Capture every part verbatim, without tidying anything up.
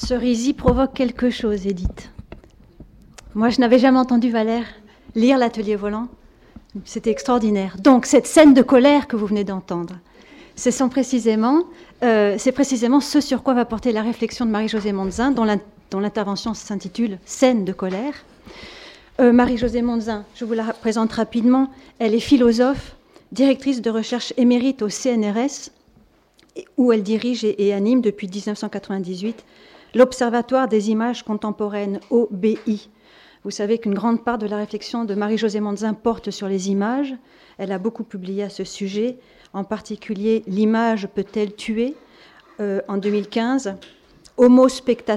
Cerisy provoque quelque chose, Edith. Moi, je n'avais jamais entendu Valère lire l'Atelier volant. C'était extraordinaire. Donc, cette scène de colère que vous venez d'entendre, c'est précisément, euh, c'est précisément ce sur quoi va porter la réflexion de Marie-Josée Monzin, dont, la, dont l'intervention s'intitule « Scène de colère ». Euh, Marie-Josée Monzin, je vous la présente rapidement, elle est philosophe, directrice de recherche émérite au C N R S, où elle dirige et, et anime depuis dix-neuf cent quatre-vingt-dix-huit l'Observatoire des images contemporaines, O B I. Vous savez qu'une grande part de la réflexion de Marie-Josée Monzin porte sur les images. Elle a beaucoup publié à ce sujet, en particulier « L'image peut-elle tuer ?» euh, en deux mille quinze, « Homo spectator »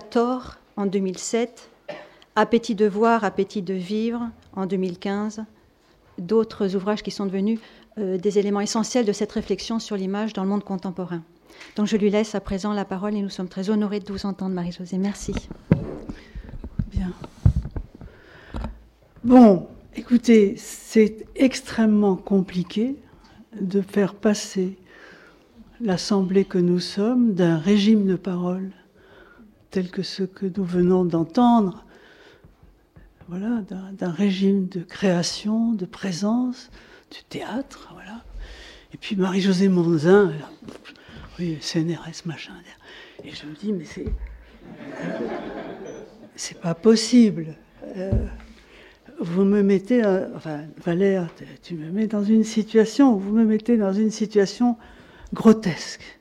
en deux mille sept, « Appétit de voir, appétit de vivre » en deux mille quinze, d'autres ouvrages qui sont devenus euh, des éléments essentiels de cette réflexion sur l'image dans le monde contemporain. Donc je lui laisse à présent la parole et nous sommes très honorés de vous entendre, Marie-Josée. Merci. Bien. Bon, écoutez, c'est extrêmement compliqué de faire passer l'Assemblée que nous sommes d'un régime de parole tel que ce que nous venons d'entendre, voilà, d'un, d'un régime de création, de présence, du théâtre, voilà. Et puis Marie-Josée Monzin, là, oui, C N R S, machin. Et je me dis, mais c'est... c'est pas possible. Euh, vous me mettez... Euh, enfin, Valère, tu me mets dans une situation... Vous me mettez dans une situation grotesque.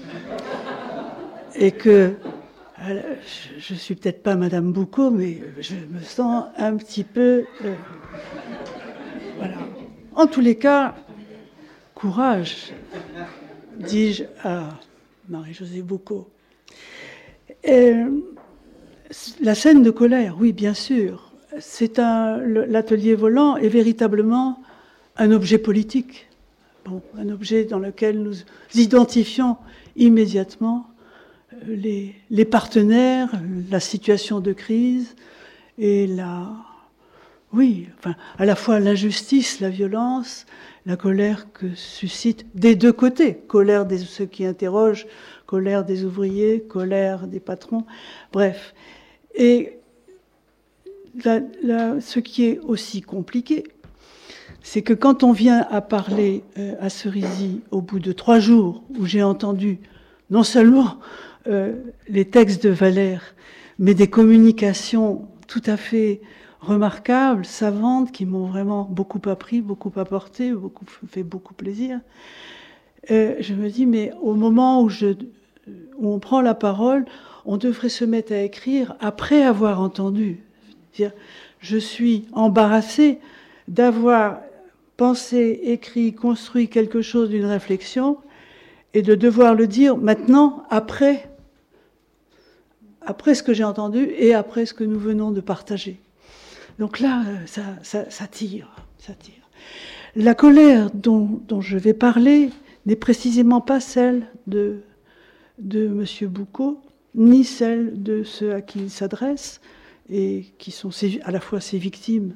Et que... Euh, je, je suis peut-être pas Madame Boucault, mais je me sens un petit peu... Euh, voilà. En tous les cas, courage, dis-je à Marie-Josée Boucault. Et la scène de colère, oui, bien sûr. C'est un, l'atelier volant est véritablement un objet politique. Bon, un objet dans lequel nous identifions immédiatement les, les partenaires, la situation de crise et la... Oui, enfin, à la fois l'injustice, la violence, la colère que suscite des deux côtés. Colère de ceux qui interrogent, colère des ouvriers, colère des patrons, bref. Et la, la, ce qui est aussi compliqué, c'est que quand on vient à parler euh, à Cerisy, au bout de trois jours, où j'ai entendu non seulement euh, les textes de Valère, mais des communications tout à fait remarquables, savantes, qui m'ont vraiment beaucoup appris, beaucoup apporté, beaucoup, fait beaucoup plaisir. Euh, je me dis, mais au moment où, je, où on prend la parole, on devrait se mettre à écrire après avoir entendu. C'est-à-dire, je suis embarrassée d'avoir pensé, écrit, construit quelque chose d'une réflexion et de devoir le dire maintenant, après, après ce que j'ai entendu et après ce que nous venons de partager. Donc là, ça, ça, ça tire, ça tire. La colère dont, dont je vais parler n'est précisément pas celle de, de M. Boucault, ni celle de ceux à qui il s'adresse, et qui sont ses, à la fois ses victimes,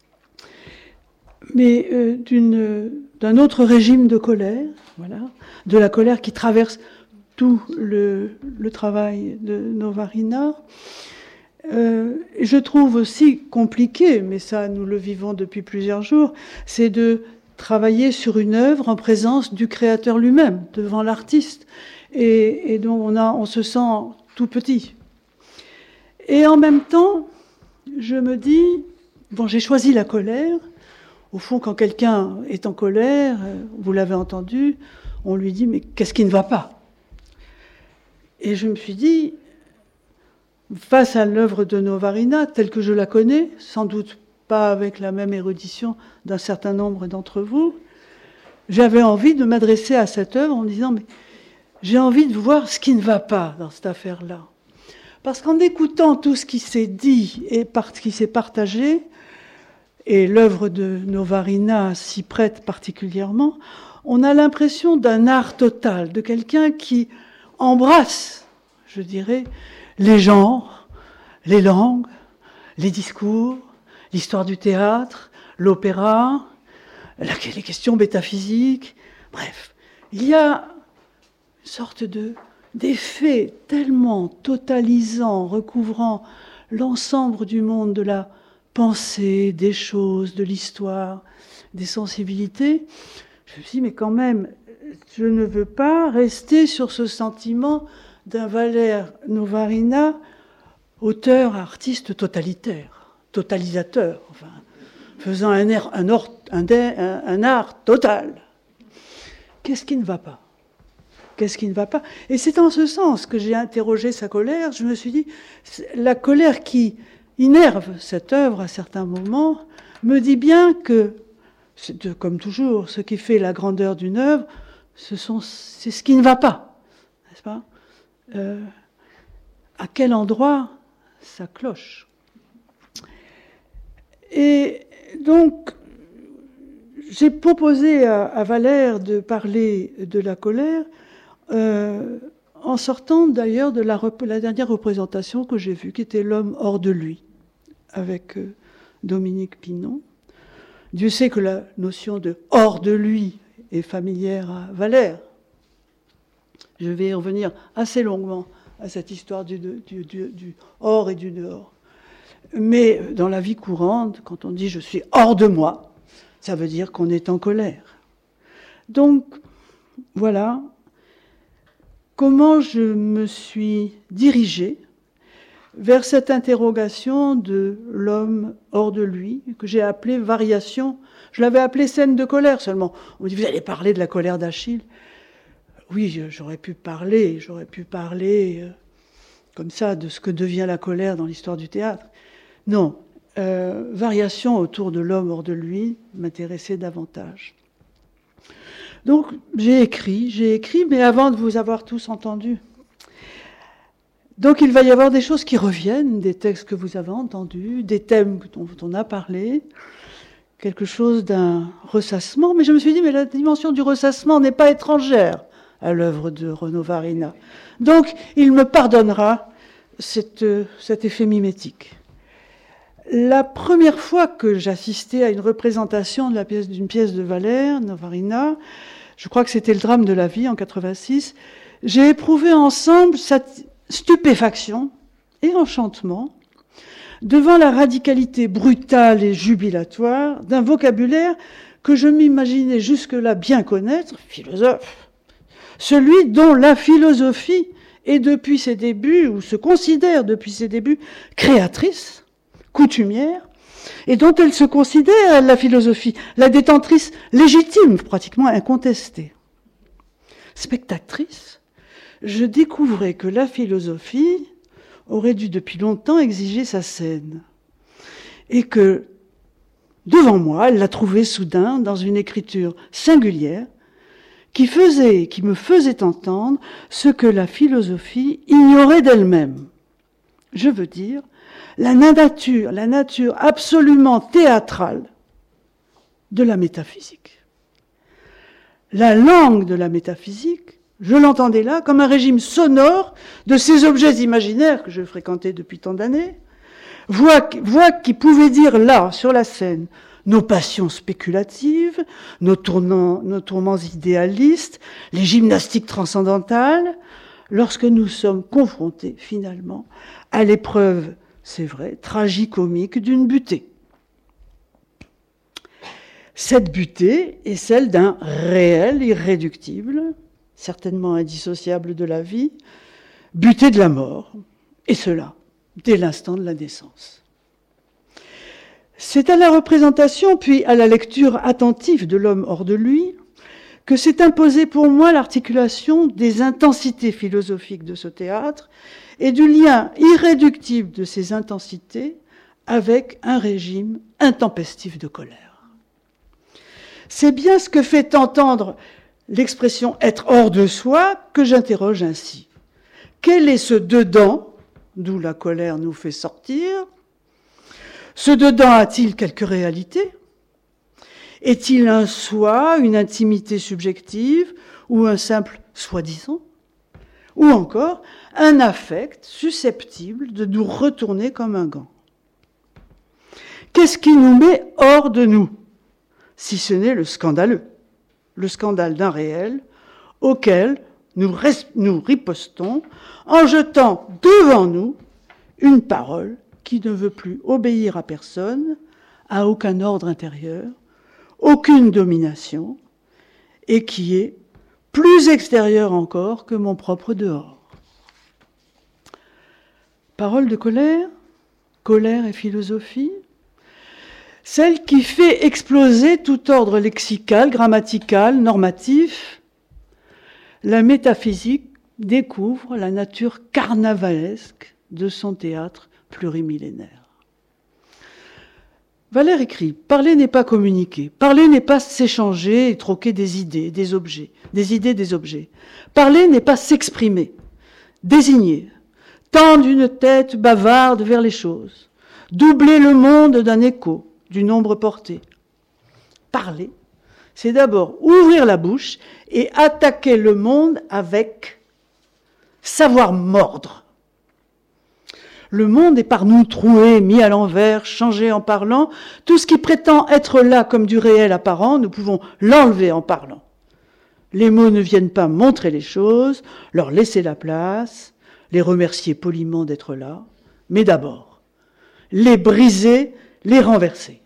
mais euh, d'une, d'un autre régime de colère, voilà, de la colère qui traverse tout le, le travail de Novarina. Euh, je trouve aussi compliqué, mais ça nous le vivons depuis plusieurs jours, c'est de travailler sur une œuvre en présence du créateur lui-même, devant l'artiste, et, et dont on, a, on se sent tout petit. Et en même temps, je me dis, bon, j'ai choisi la colère. Au fond, quand quelqu'un est en colère, vous l'avez entendu, on lui dit, mais qu'est-ce qui ne va pas ? Et je me suis dit, face à l'œuvre de Novarina, telle que je la connais, sans doute pas avec la même érudition d'un certain nombre d'entre vous, j'avais envie de m'adresser à cette œuvre en disant, mais j'ai envie de voir ce qui ne va pas dans cette affaire-là. Parce qu'en écoutant tout ce qui s'est dit et ce qui s'est partagé, et l'œuvre de Novarina s'y prête particulièrement, on a l'impression d'un art total, de quelqu'un qui embrasse, je dirais, les genres, les langues, les discours, l'histoire du théâtre, l'opéra, les questions métaphysiques, bref. Il y a une sorte de des faits tellement totalisants, recouvrant l'ensemble du monde de la pensée, des choses, de l'histoire, des sensibilités, je me suis dit, mais quand même, je ne veux pas rester sur ce sentiment d'un Valère Novarina, auteur, artiste totalitaire, totalisateur, enfin, faisant un, air, un, or, un, un, un art total. Qu'est-ce qui ne va pas ? Qu'est-ce qui ne va pas ? Et c'est en ce sens que j'ai interrogé sa colère. Je me suis dit, la colère qui innerve cette œuvre à certains moments me dit bien que, c'est comme toujours, ce qui fait la grandeur d'une œuvre, ce sont, c'est ce qui ne va pas, n'est-ce pas ? euh, À quel endroit ça cloche ? Et donc, j'ai proposé à, à Valère de parler de la colère, euh, en sortant d'ailleurs de la, la dernière représentation que j'ai vue, qui était L'homme hors de lui, avec euh, Dominique Pinon. Dieu sait que la notion de hors de lui est familière à Valère. Je vais y revenir assez longuement à cette histoire du, du, du, du hors et du dehors. Mais dans la vie courante, quand on dit « je suis hors de moi », ça veut dire qu'on est en colère. Donc, voilà comment je me suis dirigée vers cette interrogation de l'homme hors de lui, que j'ai appelée variation. Je l'avais appelée scène de colère seulement. On me dit, vous allez parler de la colère d'Achille. Oui, j'aurais pu parler, j'aurais pu parler euh, comme ça de ce que devient la colère dans l'histoire du théâtre. Non, euh, variation autour de l'homme hors de lui m'intéressait davantage. Donc j'ai écrit, j'ai écrit, mais avant de vous avoir tous entendus. Donc il va y avoir des choses qui reviennent, des textes que vous avez entendus, des thèmes dont on a parlé, quelque chose d'un ressassement. Mais je me suis dit, mais la dimension du ressassement n'est pas étrangère à l'œuvre de Renaud Varina. Donc il me pardonnera cette, cet effet mimétique. La première fois que j'assistais à une représentation de la pièce, d'une pièce de Valère Novarina, je crois que c'était Le drame de la vie en quatre-vingt-six, j'ai éprouvé ensemble cette stupéfaction et enchantement devant la radicalité brutale et jubilatoire d'un vocabulaire que je m'imaginais jusque-là bien connaître, philosophe, celui dont la philosophie est depuis ses débuts, ou se considère depuis ses débuts, créatrice, coutumière, et dont elle se considère, la philosophie, la détentrice légitime, pratiquement incontestée. Spectatrice, je découvrais que la philosophie aurait dû depuis longtemps exiger sa scène. Et que, devant moi, elle la trouvait soudain dans une écriture singulière qui faisait, qui me faisait entendre ce que la philosophie ignorait d'elle-même. Je veux dire, la nature, la nature absolument théâtrale de la métaphysique. La langue de la métaphysique, je l'entendais là comme un régime sonore de ces objets imaginaires que je fréquentais depuis tant d'années, voix, voix qui pouvaient dire là, sur la scène, nos passions spéculatives, nos, tournants, nos tourments idéalistes, les gymnastiques transcendantales, lorsque nous sommes confrontés finalement à l'épreuve, c'est vrai, tragicomique d'une butée. Cette butée est celle d'un réel irréductible, certainement indissociable de la vie, butée de la mort, et cela, dès l'instant de la naissance. C'est à la représentation, puis à la lecture attentive de l'homme hors de lui, que s'est imposée pour moi l'articulation des intensités philosophiques de ce théâtre et du lien irréductible de ces intensités avec un régime intempestif de colère. C'est bien ce que fait entendre l'expression « être hors de soi » que j'interroge ainsi. Quel est ce dedans, d'où la colère nous fait sortir? Ce dedans a-t-il quelque réalité? Est-il un soi, une intimité subjective, ou un simple soi-disant? Ou encore un affect susceptible de nous retourner comme un gant? Qu'est-ce qui nous met hors de nous, si ce n'est le scandaleux, le scandale d'un réel auquel nous, res- nous ripostons en jetant devant nous une parole qui ne veut plus obéir à personne, à aucun ordre intérieur, aucune domination, et qui est plus extérieure encore que mon propre dehors. Parole de colère, colère et philosophie, celle qui fait exploser tout ordre lexical, grammatical, normatif. La métaphysique découvre la nature carnavalesque de son théâtre plurimillénaire. Valère écrit « Parler n'est pas communiquer, parler n'est pas s'échanger et troquer des idées, des objets, des idées, des objets. Parler n'est pas s'exprimer, désigner, tendre une tête bavarde vers les choses, doubler le monde d'un écho, du nombre porté. Parler, c'est d'abord ouvrir la bouche et attaquer le monde avec savoir mordre. Le monde est par nous troué, mis à l'envers, changé en parlant. Tout ce qui prétend être là comme du réel apparent, nous pouvons l'enlever en parlant. Les mots ne viennent pas montrer les choses, leur laisser la place, les remercier poliment d'être là, mais d'abord, les briser, les renverser.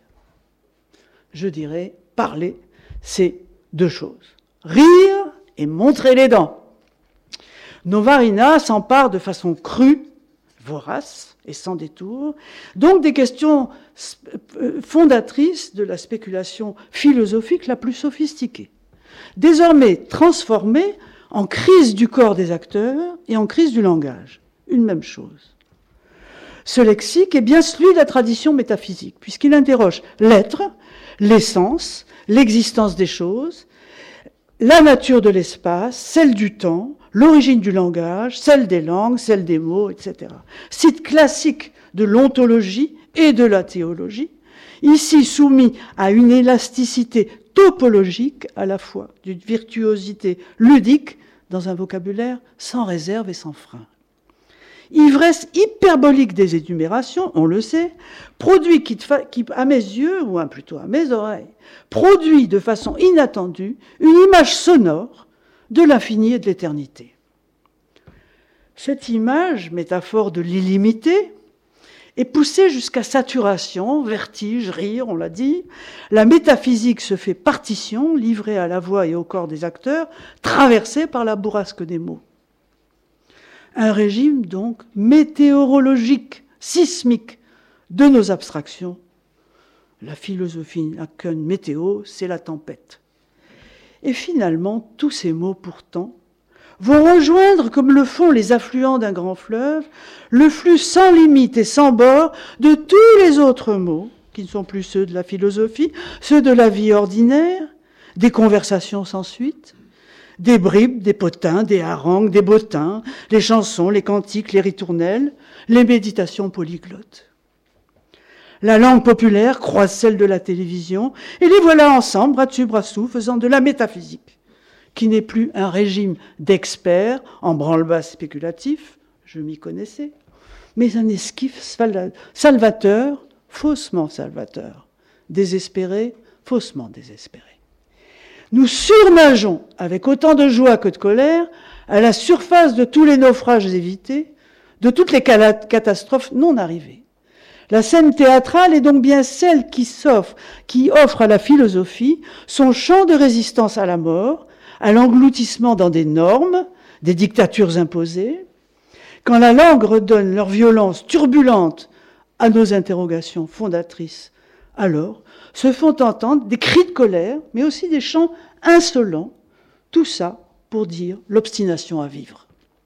Je dirais, parler, c'est deux choses. Rire et montrer les dents. Novarina s'empare de façon crue, vorace et sans détour, donc des questions fondatrices de la spéculation philosophique la plus sophistiquée, désormais transformée en crise du corps des acteurs et en crise du langage. Une même chose. Ce lexique est bien celui de la tradition métaphysique, puisqu'il interroge l'être, l'essence, l'existence des choses, la nature de l'espace, celle du temps, l'origine du langage, celle des langues, celle des mots, et cetera. Site classique de l'ontologie et de la théologie, ici soumis à une élasticité topologique à la fois, d'une virtuosité ludique dans un vocabulaire sans réserve et sans frein. Ivresse hyperbolique des énumérations, on le sait, produit qui, qui, à mes yeux, ou plutôt à mes oreilles, produit de façon inattendue une image sonore de l'infini et de l'éternité. Cette image, métaphore de l'illimité, est poussée jusqu'à saturation, vertige, rire, on l'a dit. La métaphysique se fait partition, livrée à la voix et au corps des acteurs, traversée par la bourrasque des mots. Un régime, donc, météorologique, sismique de nos abstractions. La philosophie n'a qu'une météo, c'est la tempête. Et finalement, tous ces mots, pourtant, vont rejoindre, comme le font les affluents d'un grand fleuve, le flux sans limite et sans bord de tous les autres mots, qui ne sont plus ceux de la philosophie, ceux de la vie ordinaire, des conversations sans suite, des bribes, des potins, des harangues, des bottins, les chansons, les cantiques, les ritournelles, les méditations polyglottes. La langue populaire croise celle de la télévision, et les voilà ensemble, bras dessus, bras dessous, faisant de la métaphysique, qui n'est plus un régime d'experts en branle-bas spéculatif, je m'y connaissais, mais un esquif salvateur, faussement salvateur, désespéré, faussement désespéré. Nous surnageons, avec autant de joie que de colère, à la surface de tous les naufrages évités, de toutes les catastrophes non arrivées. La scène théâtrale est donc bien celle qui s'offre, qui offre à la philosophie son champ de résistance à la mort, à l'engloutissement dans des normes, des dictatures imposées. Quand la langue redonne leur violence turbulente à nos interrogations fondatrices, alors se font entendre des cris de colère, mais aussi des chants insolents, tout ça pour dire l'obstination à vivre.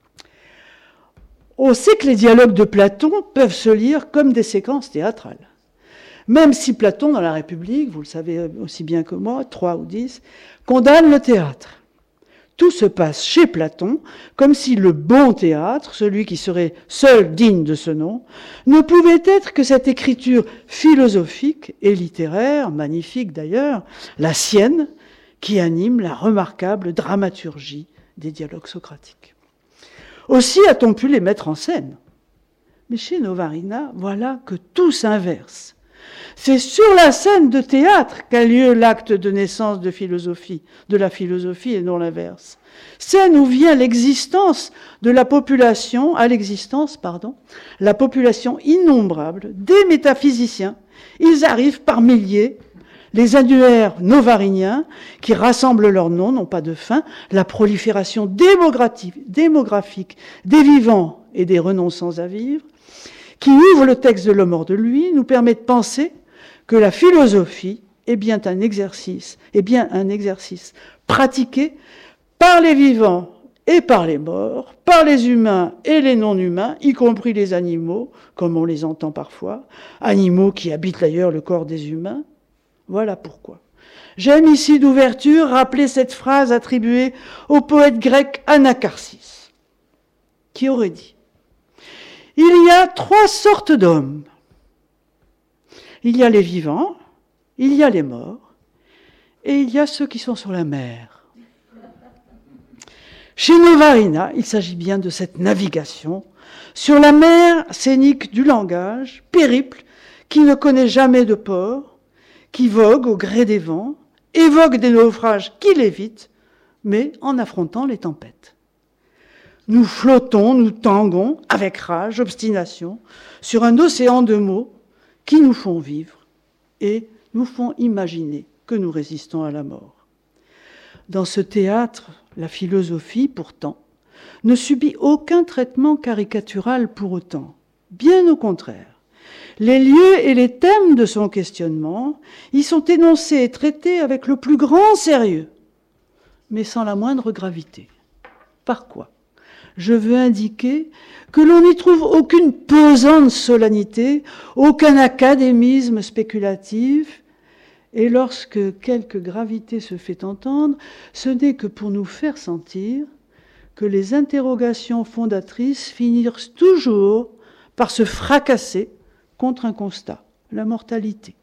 On sait que les dialogues de Platon peuvent se lire comme des séquences théâtrales. Même si Platon, dans la République, vous le savez aussi bien que moi, trois ou dix, condamne le théâtre. Tout se passe chez Platon, comme si le bon théâtre, celui qui serait seul digne de ce nom, ne pouvait être que cette écriture philosophique et littéraire, magnifique d'ailleurs, la sienne, qui anime la remarquable dramaturgie des dialogues socratiques. Aussi a-t-on pu les mettre en scène. Mais chez Novarina, voilà que tout s'inverse. C'est sur la scène de théâtre qu'a lieu l'acte de naissance de philosophie, de la philosophie et non l'inverse. Scène où vient l'existence de la population, à l'existence, pardon, la population innombrable des métaphysiciens. Ils arrivent par milliers, les annuaires novariniens, qui rassemblent leurs noms, n'ont pas de fin, la prolifération démographique, démographique des vivants et des renonçants à vivre, qui ouvre le texte de l'homme hors de lui, nous permet de penser que la philosophie est bien un exercice, est bien un exercice pratiqué par les vivants et par les morts, par les humains et les non-humains, y compris les animaux, comme on les entend parfois, animaux qui habitent d'ailleurs le corps des humains. Voilà pourquoi. J'aime ici d'ouverture rappeler cette phrase attribuée au poète grec Anacharsis, qui aurait dit « Il y a trois sortes d'hommes. Il y a les vivants, il y a les morts, et il y a ceux qui sont sur la mer. » Chez Novarina, il s'agit bien de cette navigation sur la mer scénique du langage, périple qui ne connaît jamais de port, qui vogue au gré des vents, évoque des naufrages qui l'évitent, mais en affrontant les tempêtes. Nous flottons, nous tanguons, avec rage, obstination, sur un océan de mots qui nous font vivre et nous font imaginer que nous résistons à la mort. Dans ce théâtre, la philosophie, pourtant, ne subit aucun traitement caricatural pour autant. Bien au contraire. Les lieux et les thèmes de son questionnement y sont énoncés et traités avec le plus grand sérieux, mais sans la moindre gravité. Par quoi ? Je veux indiquer que l'on n'y trouve aucune pesante solennité, aucun académisme spéculatif, et lorsque quelque gravité se fait entendre, ce n'est que pour nous faire sentir que les interrogations fondatrices finissent toujours par se fracasser contre un constat, la mortalité.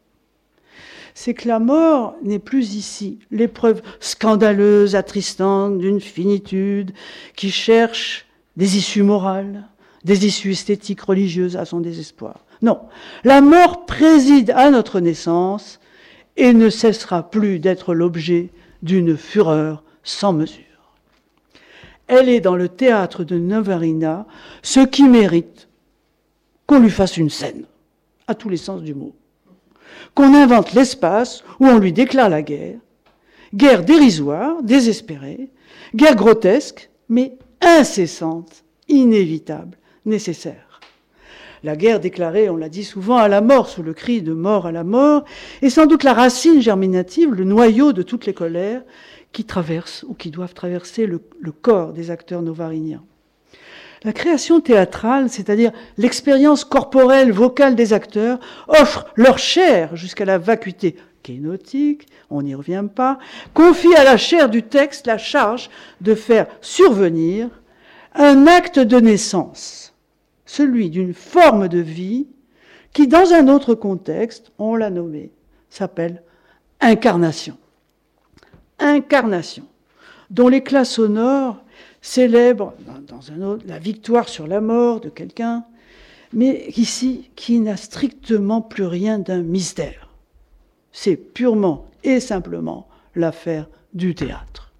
C'est que la mort n'est plus ici l'épreuve scandaleuse, attristante d'une finitude qui cherche des issues morales, des issues esthétiques, religieuses à son désespoir. Non, la mort préside à notre naissance et ne cessera plus d'être l'objet d'une fureur sans mesure. Elle est dans le théâtre de Novarina ce qui mérite qu'on lui fasse une scène, à tous les sens du mot. Qu'on invente l'espace où on lui déclare la guerre, guerre dérisoire, désespérée, guerre grotesque, mais incessante, inévitable, nécessaire. La guerre déclarée, on l'a dit souvent, à la mort, sous le cri de mort à la mort, est sans doute la racine germinative, le noyau de toutes les colères qui traversent ou qui doivent traverser le, le corps des acteurs novariniens. La création théâtrale, c'est-à-dire l'expérience corporelle, vocale des acteurs, offre leur chair jusqu'à la vacuité kénotique, on n'y revient pas, confie à la chair du texte la charge de faire survenir un acte de naissance, celui d'une forme de vie qui, dans un autre contexte, on l'a nommé, s'appelle incarnation. Incarnation, dont l'éclat sonore célèbre dans un autre, la victoire sur la mort de quelqu'un, mais ici, qui n'a strictement plus rien d'un mystère. C'est purement et simplement l'affaire du théâtre.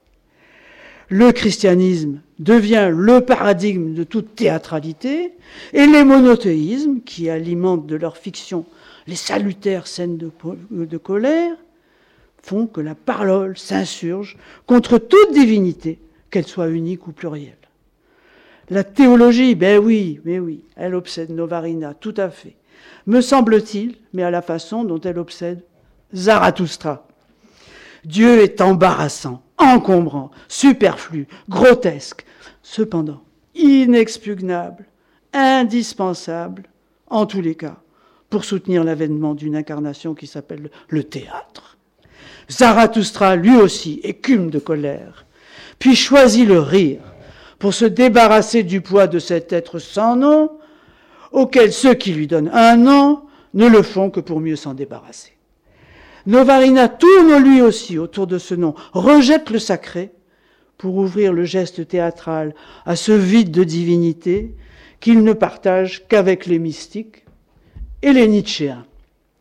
Le christianisme devient le paradigme de toute théâtralité, et les monothéismes, qui alimentent de leur fiction les salutaires scènes de, de colère, font que la parole s'insurge contre toute divinité, qu'elle soit unique ou plurielle. La théologie, ben oui, mais oui, elle obsède Novarina, tout à fait. Me semble-t-il, mais à la façon dont elle obsède Zarathustra. Dieu est embarrassant, encombrant, superflu, grotesque, cependant inexpugnable, indispensable, en tous les cas, pour soutenir l'avènement d'une incarnation qui s'appelle le théâtre. Zarathustra, lui aussi, écume de colère, puis choisit le rire pour se débarrasser du poids de cet être sans nom, auquel ceux qui lui donnent un nom ne le font que pour mieux s'en débarrasser. Novarina tourne lui aussi autour de ce nom, rejette le sacré pour ouvrir le geste théâtral à ce vide de divinité qu'il ne partage qu'avec les mystiques et les Nietzschéens.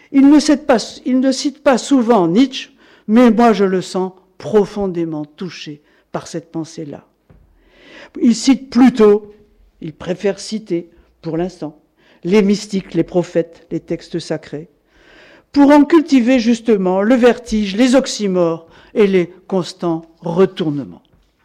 Il ne cite pas, il ne cite pas souvent Nietzsche, mais moi je le sens profondément touché par cette pensée-là. Il cite plutôt, il préfère citer, pour l'instant, les mystiques, les prophètes, les textes sacrés, pour en cultiver justement le vertige, les oxymores et les constants retournements.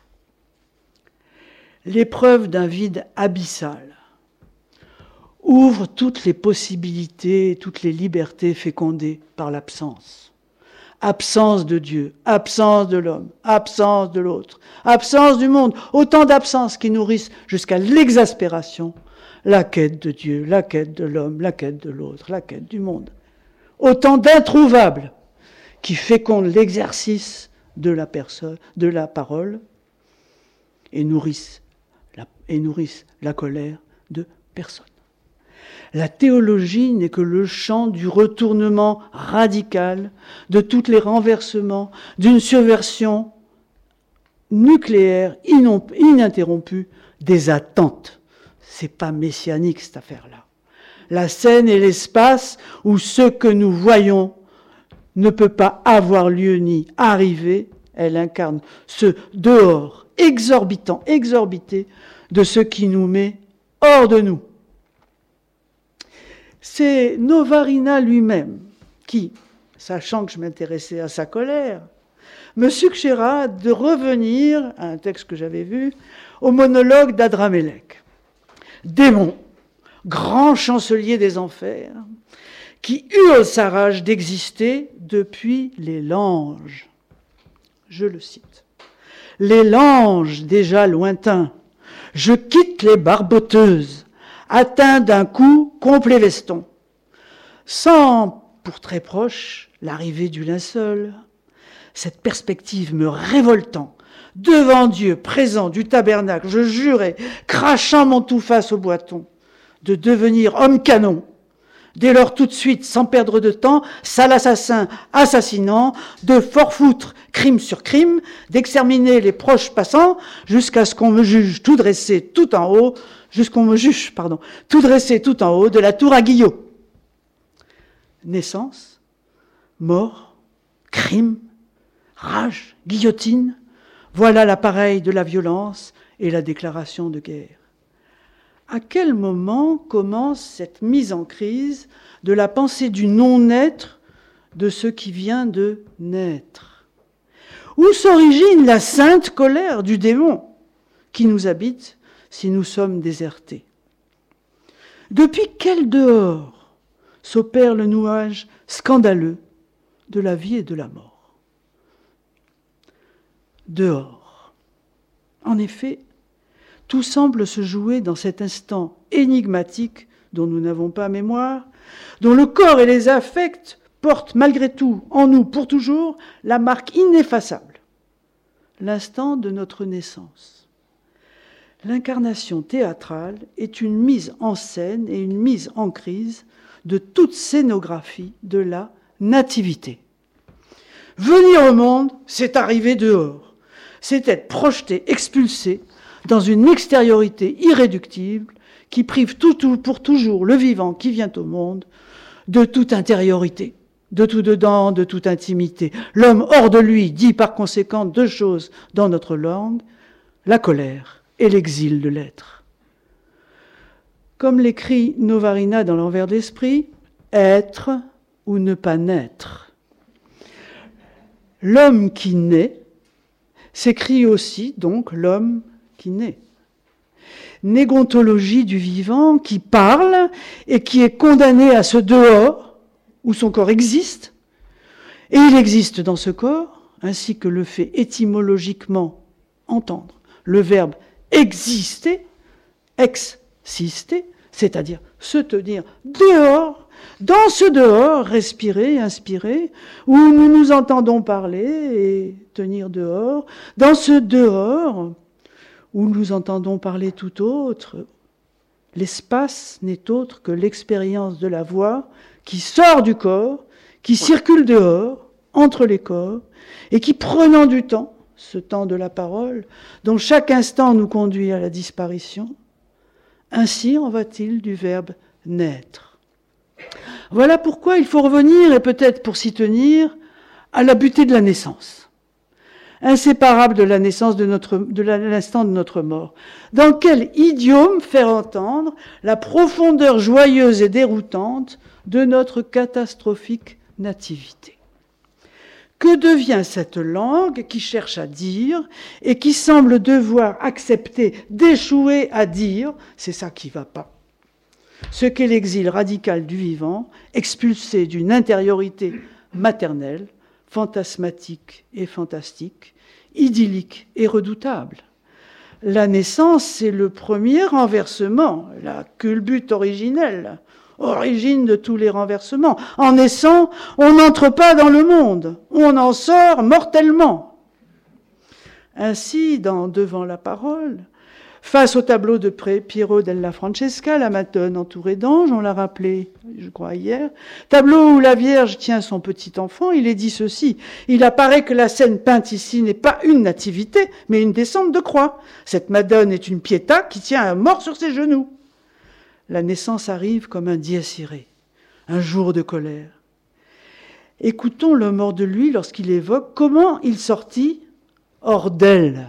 L'épreuve d'un vide abyssal ouvre toutes les possibilités, toutes les libertés fécondées par l'absence. Absence de Dieu, absence de l'homme, absence de l'autre, absence du monde, autant d'absences qui nourrissent jusqu'à l'exaspération la quête de Dieu, la quête de l'homme, la quête de l'autre, la quête du monde. Autant d'introuvables qui fécondent l'exercice de la personne, de la parole et nourrissent la, et nourrissent la colère de personne. La théologie n'est que le champ du retournement radical, de tous les renversements, d'une subversion nucléaire ininterrompue des attentes. C'est pas messianique cette affaire-là. La scène est l'espace où ce que nous voyons ne peut pas avoir lieu ni arriver. Elle incarne ce dehors exorbitant, exorbité de ce qui nous met hors de nous. C'est Novarina lui-même qui, sachant que je m'intéressais à sa colère, me suggéra de revenir à un texte que j'avais vu, au monologue d'Adramélec. Démon, grand chancelier des enfers, qui hurle sa rage d'exister depuis les langes. Je le cite. Les langes déjà lointains, je quitte les barboteuses, atteint d'un coup complet veston, sans, pour très proche, l'arrivée du linceul. Cette perspective me révoltant, devant Dieu présent du tabernacle, je jurais, crachant mon tout face au boiton, de devenir homme canon. Dès lors, tout de suite, sans perdre de temps, sale assassin assassinant, de forfoutre crime sur crime, d'exterminer les proches passants, jusqu'à ce qu'on me juge tout dressé tout en haut, jusqu'on me juge, pardon, tout dressé tout en haut de la tour à Guillot. Naissance, mort, crime, rage, guillotine, voilà l'appareil de la violence et la déclaration de guerre. À quel moment commence cette mise en crise de la pensée du non-être de ce qui vient de naître? Où s'origine la sainte colère du démon qui nous habite si nous sommes désertés? Depuis quel dehors s'opère le nouage scandaleux de la vie et de la mort? Dehors. En effet, tout semble se jouer dans cet instant énigmatique dont nous n'avons pas mémoire, dont le corps et les affects portent malgré tout en nous pour toujours la marque ineffaçable, l'instant de notre naissance. L'incarnation théâtrale est une mise en scène et une mise en crise de toute scénographie de la nativité. Venir au monde, c'est arriver dehors, c'est être projeté, expulsé dans une extériorité irréductible qui prive tout, tout, pour toujours le vivant qui vient au monde de toute intériorité, de tout dedans, de toute intimité. L'homme hors de lui dit par conséquent deux choses dans notre langue, la colère et l'exil de l'être. Comme l'écrit Novarina dans l'Envers de l'esprit, être ou ne pas naître. L'homme qui naît s'écrit aussi donc l'homme qui naît. Négontologie du vivant qui parle et qui est condamné à ce dehors où son corps existe, et il existe dans ce corps, ainsi que le fait étymologiquement entendre le verbe exister, exister, c'est-à-dire se tenir dehors, dans ce dehors, respirer, inspirer, où nous nous entendons parler et tenir dehors, dans ce dehors où nous entendons parler tout autre. L'espace n'est autre que l'expérience de la voix qui sort du corps, qui circule dehors, entre les corps, et qui, prenant du temps, ce temps de la parole, dont chaque instant nous conduit à la disparition, ainsi en va-t-il du verbe naître. Voilà pourquoi il faut revenir, et peut-être pour s'y tenir, à la butée de la naissance, inséparable de la naissance de notre, de l'instant de notre mort. Dans quel idiome faire entendre la profondeur joyeuse et déroutante de notre catastrophique nativité? Que devient cette langue qui cherche à dire et qui semble devoir accepter d'échouer à dire, c'est ça qui ne va pas, ce qu'est l'exil radical du vivant, expulsé d'une intériorité maternelle, fantasmatique et fantastique, idyllique et redoutable. La naissance, c'est le premier renversement, la culbute originelle, origine de tous les renversements. En naissant, on n'entre pas dans le monde, on en sort mortellement. Ainsi, dans Devant la parole, face au tableau de Piero della Francesca, la Madone entourée d'anges, on l'a rappelé, je crois, hier, tableau où la Vierge tient son petit enfant, il est dit ceci: il apparaît que la scène peinte ici n'est pas une nativité, mais une descente de croix. Cette Madone est une Pietà qui tient un mort sur ses genoux. La naissance arrive comme un dies irae, un jour de colère. Écoutons l'homme hors de lui lorsqu'il évoque comment il sortit hors d'elle.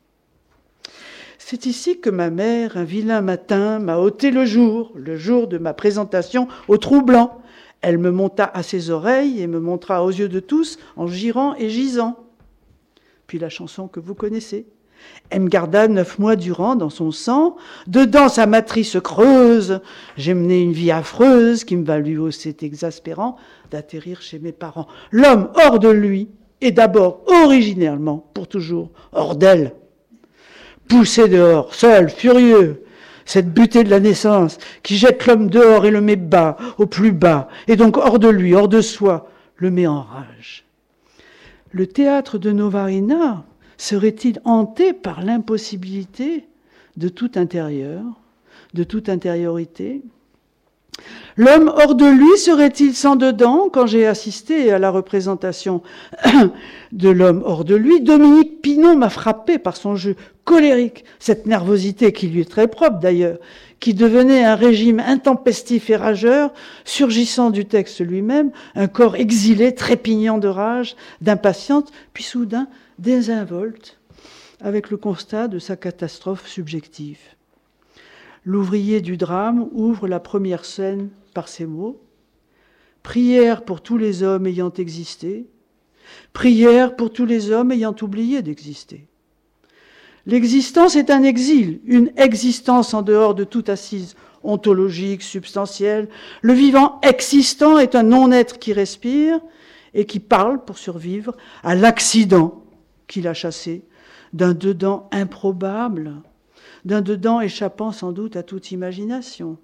C'est ici que ma mère, un vilain matin, m'a ôté le jour, le jour de ma présentation au troublant. Elle me monta à ses oreilles et me montra aux yeux de tous en girant et gisant. Puis la chanson que vous connaissez. Elle me garda neuf mois durant dans son sang, dedans sa matrice creuse. J'ai mené une vie affreuse qui me valut aussi exaspérant d'atterrir chez mes parents. L'homme hors de lui est d'abord originellement, pour toujours, hors d'elle. Poussé dehors, seul, furieux, cette butée de la naissance qui jette l'homme dehors et le met bas, au plus bas, et donc hors de lui, hors de soi, le met en rage. Le théâtre de Novarina serait-il hanté par l'impossibilité de tout intérieur, de toute intériorité? L'homme hors de lui serait-il sans dedans? Quand j'ai assisté à la représentation de l'homme hors de lui, Dominique Pinon m'a frappé par son jeu colérique, cette nervosité qui lui est très propre d'ailleurs, qui devenait un régime intempestif et rageur, surgissant du texte lui-même, un corps exilé, trépignant de rage, d'impatience, puis soudain désinvolte, avec le constat de sa catastrophe subjective. L'ouvrier du drame ouvre la première scène par ces mots: prière pour tous les hommes ayant existé, prière pour tous les hommes ayant oublié d'exister. L'existence est un exil, une existence en dehors de toute assise ontologique, substantielle. Le vivant existant est un non-être qui respire et qui parle pour survivre à l'accident qui l'a chassé d'un dedans improbable, d'un dedans échappant sans doute à toute imagination.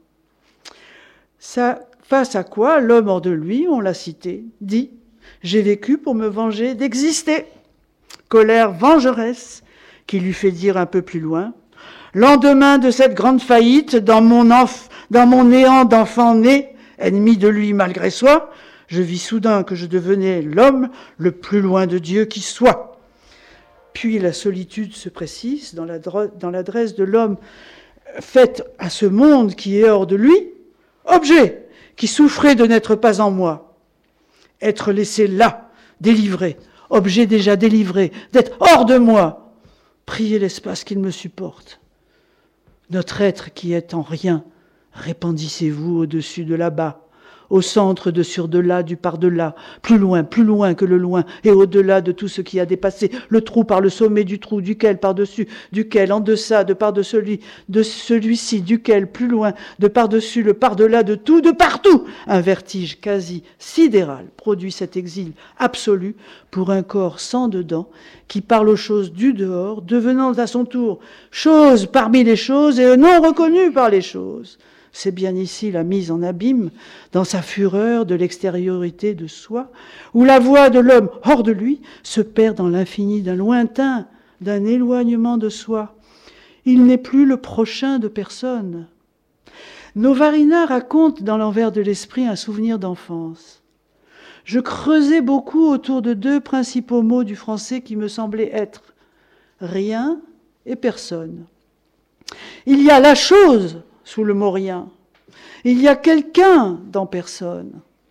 Ça, face à quoi l'homme hors de lui, on l'a cité, dit « J'ai vécu pour me venger d'exister ». Colère vengeresse qui lui fait dire un peu plus loin « Lendemain de cette grande faillite, dans mon, enf- dans mon néant d'enfant né, ennemi de lui malgré soi, je vis soudain que je devenais l'homme le plus loin de Dieu qui soit. » Puis la solitude se précise dans l'adresse de l'homme faite à ce monde qui est hors de lui, objet qui souffrait de n'être pas en moi, être laissé là, délivré, objet déjà délivré, d'être hors de moi, prier l'espace qu'il me supporte. Notre être qui est en rien, répandissez-vous au-dessus de là-bas, au centre de sur-delà, du par-delà, plus loin, plus loin que le loin, et au-delà de tout ce qui a dépassé le trou par le sommet du trou, duquel par-dessus, duquel en deçà, de par-dessus celui, de celui-ci, duquel plus loin, de par-dessus, le par-delà de tout, de partout. Un vertige quasi sidéral produit cet exil absolu pour un corps sans dedans, qui parle aux choses du dehors, devenant à son tour chose parmi les choses et non reconnue par les choses. C'est bien ici la mise en abîme, dans sa fureur de l'extériorité de soi, où la voix de l'homme hors de lui se perd dans l'infini d'un lointain, d'un éloignement de soi. Il n'est plus le prochain de personne. Novarina raconte dans l'envers de l'esprit un souvenir d'enfance. Je creusais beaucoup autour de deux principaux mots du français qui me semblaient être rien et personne. Il y a la chose sous le mot rien. Il y a quelqu'un dans personne.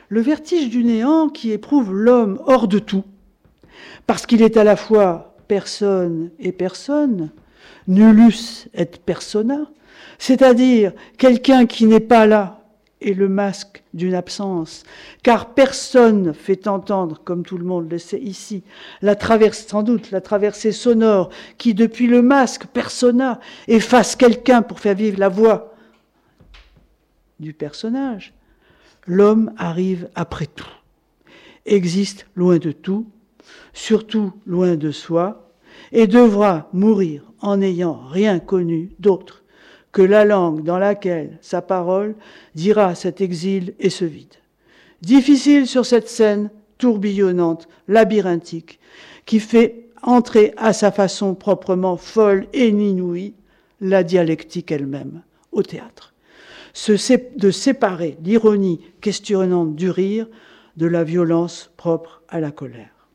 le vertige du néant qui éprouve l'homme hors de tout, parce qu'il est à la fois personne et personne, nullus et persona, c'est-à-dire quelqu'un qui n'est pas là et le masque d'une absence, car personne fait entendre, comme tout le monde le sait ici, la traversée, sans doute la traversée sonore qui, depuis le masque persona, efface quelqu'un pour faire vivre la voix du personnage. L'homme arrive après tout, existe loin de tout, surtout loin de soi, et devra mourir en n'ayant rien connu d'autre que la langue dans laquelle sa parole dira cet exil et ce vide. Difficile sur cette scène tourbillonnante, labyrinthique, qui fait entrer à sa façon proprement folle et inouïe la dialectique elle-même au théâtre. De séparer l'ironie questionnante du rire de la violence propre à la colère.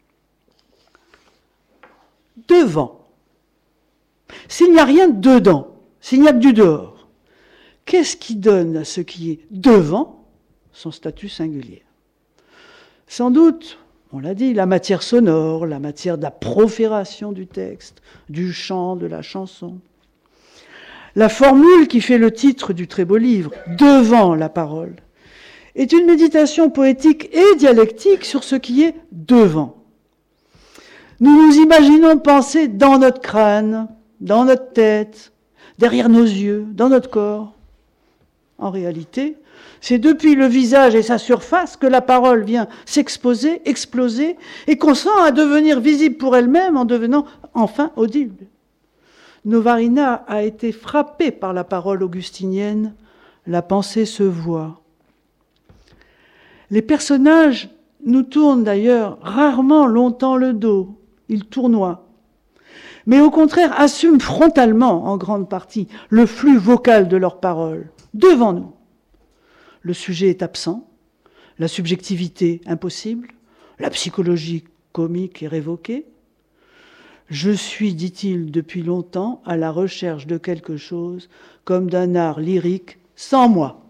Devant. S'il n'y a rien dedans, s'il n'y a que du dehors, qu'est-ce qui donne à ce qui est devant son statut singulier? Sans doute, on l'a dit, la matière sonore, la matière de la profération du texte, du chant, de la chanson. La formule qui fait le titre du très beau livre, « Devant la parole », est une méditation poétique et dialectique sur ce qui est devant. Nous nous imaginons penser dans notre crâne, dans notre tête, derrière nos yeux, dans notre corps. En réalité, c'est depuis le visage et sa surface que la parole vient s'exposer, exploser, et consent à devenir visible pour elle-même en devenant enfin audible. Novarina a été frappé par la parole augustinienne, la pensée se voit. Les personnages nous tournent d'ailleurs rarement longtemps le dos, ils tournoient. Mais au contraire assument frontalement, en grande partie, le flux vocal de leurs paroles, devant nous. Le sujet est absent, la subjectivité impossible, la psychologie comique est révoquée. Je suis, dit-il depuis longtemps, à la recherche de quelque chose comme d'un art lyrique sans moi.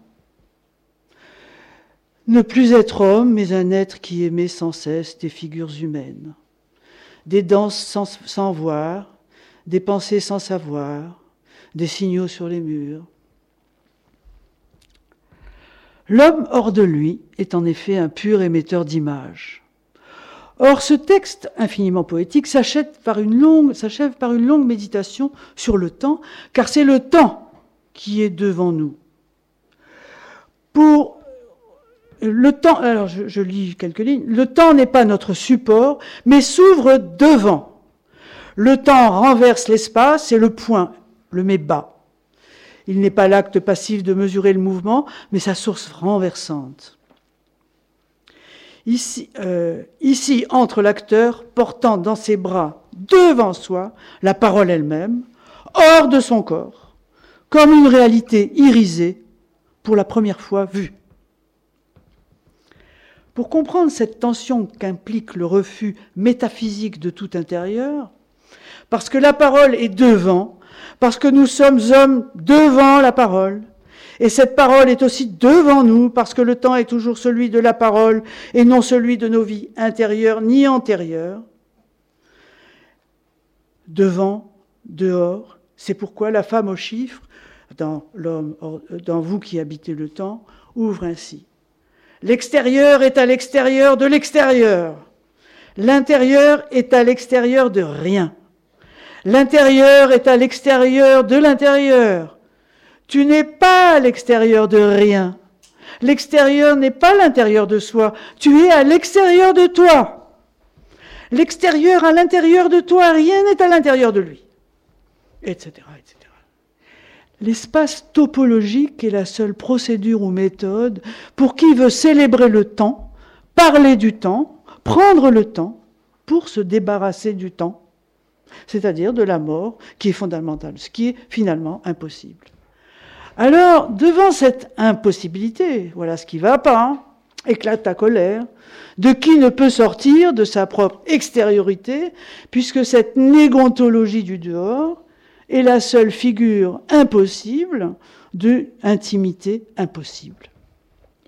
Ne plus être homme, mais un être qui aimait sans cesse des figures humaines. Des danses sans, sans voir, des pensées sans savoir, des signaux sur les murs. L'homme hors de lui est en effet un pur émetteur d'images. Or, ce texte infiniment poétique s'achève par une longue, s'achève par une longue méditation sur le temps, car c'est le temps qui est devant nous. Pour le temps, alors je, je lis quelques lignes, le temps n'est pas notre support, mais s'ouvre devant. Le temps renverse l'espace et le point le met bas. Il n'est pas l'acte passif de mesurer le mouvement, mais sa source renversante. Ici, euh, ici entre l'acteur portant dans ses bras, devant soi, la parole elle-même, hors de son corps, comme une réalité irisée, pour la première fois vue. Pour comprendre cette tension qu'implique le refus métaphysique de tout intérieur, parce que la parole est devant, parce que nous sommes hommes devant la parole, et cette parole est aussi devant nous, parce que le temps est toujours celui de la parole, et non celui de nos vies intérieures ni antérieures. Devant, dehors, c'est pourquoi la femme aux chiffres, dans l'homme, dans vous qui habitez le temps, ouvre ainsi. L'extérieur est à l'extérieur de l'extérieur. L'intérieur est à l'extérieur de rien. L'intérieur est à l'extérieur de l'intérieur. Tu n'es pas à l'extérieur de rien. L'extérieur n'est pas l'intérieur de soi. Tu es à l'extérieur de toi. L'extérieur à l'intérieur de toi, rien n'est à l'intérieur de lui. Etc., et cetera. L'espace topologique est la seule procédure ou méthode pour qui veut célébrer le temps, parler du temps, prendre le temps pour se débarrasser du temps, c'est-à-dire de la mort qui est fondamentale, ce qui est finalement impossible. Alors, devant cette impossibilité, voilà ce qui ne va pas, hein, éclate ta colère, de qui ne peut sortir de sa propre extériorité, puisque cette négontologie du dehors est la seule figure impossible de intimité impossible.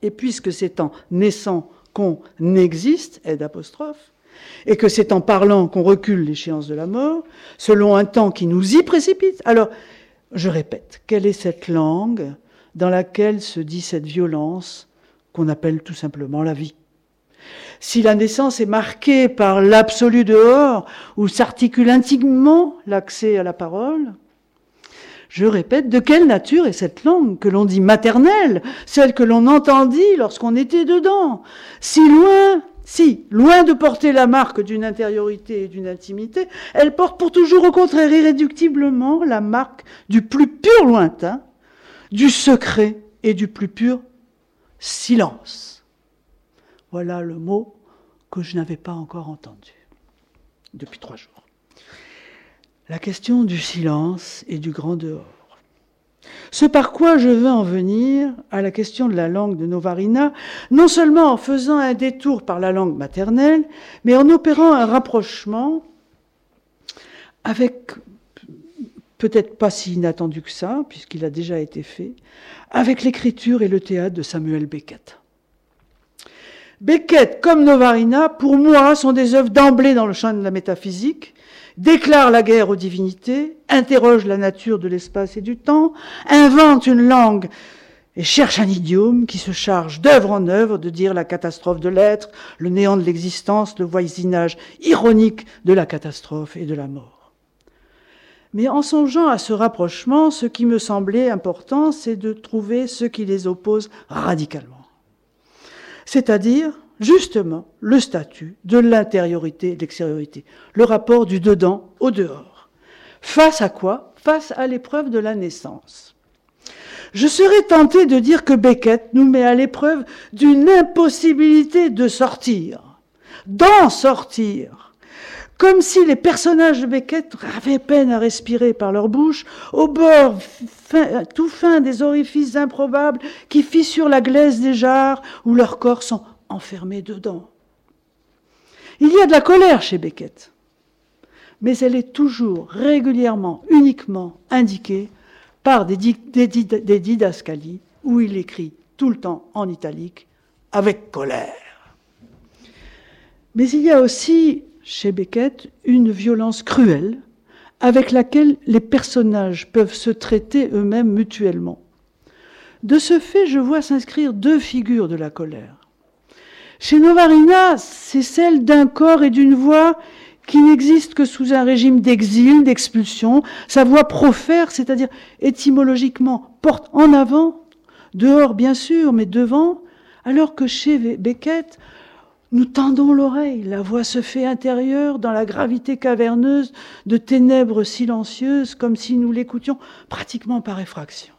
Et puisque c'est en naissant qu'on existe, aide apostrophe, et que c'est en parlant qu'on recule l'échéance de la mort, selon un temps qui nous y précipite. Alors, je répète, quelle est cette langue dans laquelle se dit cette violence qu'on appelle tout simplement la vie? Si la naissance est marquée par l'absolu dehors, où s'articule intimement l'accès à la parole, je répète, de quelle nature est cette langue que l'on dit maternelle, celle que l'on entendit lorsqu'on était dedans? Si loin, si, loin de porter la marque d'une intériorité et d'une intimité, elle porte pour toujours au contraire irréductiblement la marque du plus pur lointain, du secret et du plus pur silence. Voilà le mot que je n'avais pas encore entendu depuis trois jours. La question du silence et du grand dehors. Ce par quoi je veux en venir à la question de la langue de Novarina, non seulement en faisant un détour par la langue maternelle, mais en opérant un rapprochement avec, peut-être pas si inattendu que ça, puisqu'il a déjà été fait, avec l'écriture et le théâtre de Samuel Beckett. Beckett, comme Novarina, pour moi, sont des œuvres d'emblée dans le champ de la métaphysique, déclarent la guerre aux divinités, interrogent la nature de l'espace et du temps, inventent une langue et cherchent un idiome qui se charge d'œuvre en œuvre de dire la catastrophe de l'être, le néant de l'existence, le voisinage ironique de la catastrophe et de la mort. Mais en songeant à ce rapprochement, ce qui me semblait important, c'est de trouver ce qui les oppose radicalement. C'est-à-dire, justement, le statut de l'intériorité et de l'extériorité, le rapport du dedans au dehors. Face à quoi? Face à l'épreuve de la naissance. Je serais tenté de dire que Beckett nous met à l'épreuve d'une impossibilité de sortir, d'en sortir, comme si les personnages de Beckett avaient peine à respirer par leur bouche, au bord fin, tout fin des orifices improbables qui fissurent la glaise des jarres où leurs corps sont enfermés dedans. Il y a de la colère chez Beckett, mais elle est toujours, régulièrement, uniquement indiquée par des, di- des, di- des didascalies où il écrit tout le temps en italique, avec colère. Mais il y a aussi chez Beckett une violence cruelle avec laquelle les personnages peuvent se traiter eux-mêmes mutuellement. De ce fait, je vois s'inscrire deux figures de la colère. Chez Novarina, c'est celle d'un corps et d'une voix qui n'existe que sous un régime d'exil, d'expulsion. Sa voix profère, c'est-à-dire étymologiquement, porte en avant, dehors bien sûr, mais devant, alors que chez Beckett, nous tendons l'oreille, la voix se fait intérieure dans la gravité caverneuse de ténèbres silencieuses, comme si nous l'écoutions pratiquement par effraction.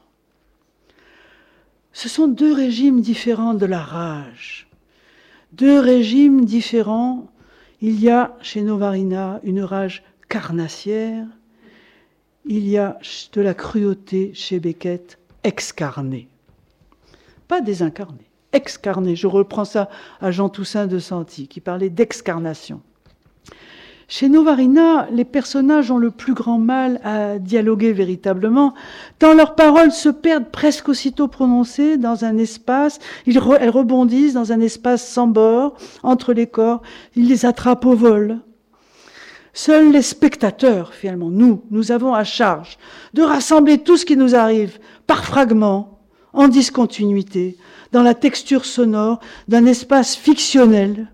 Ce sont deux régimes différents de la rage, deux régimes différents. Il y a chez Novarina une rage carnassière, il y a de la cruauté chez Beckett excarnée, pas désincarnée. Excarné, je reprends ça à Jean Toussaint de Santi, qui parlait d'excarnation. Chez Novarina, les personnages ont le plus grand mal à dialoguer véritablement, tant leurs paroles se perdent presque aussitôt prononcées dans un espace, elles rebondissent dans un espace sans bord, entre les corps, ils les attrapent au vol. Seuls les spectateurs, finalement, nous, nous avons à charge de rassembler tout ce qui nous arrive par fragments, en discontinuité, dans la texture sonore d'un espace fictionnel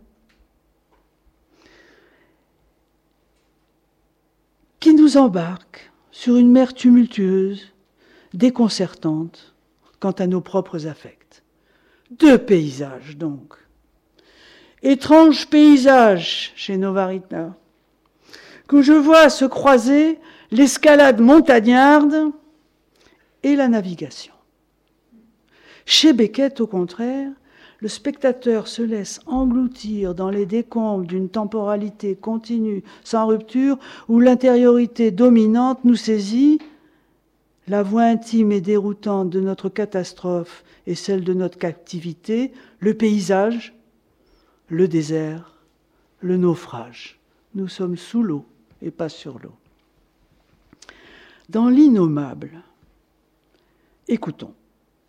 qui nous embarque sur une mer tumultueuse, déconcertante quant à nos propres affects. Deux paysages, donc. Étrange paysage chez Novarina, que je vois se croiser l'escalade montagnarde et la navigation. Chez Beckett, au contraire, le spectateur se laisse engloutir dans les décombres d'une temporalité continue, sans rupture, où l'intériorité dominante nous saisit, la voix intime et déroutante de notre catastrophe et celle de notre captivité, le paysage, le désert, le naufrage. Nous sommes sous l'eau et pas sur l'eau. Dans l'innommable, écoutons.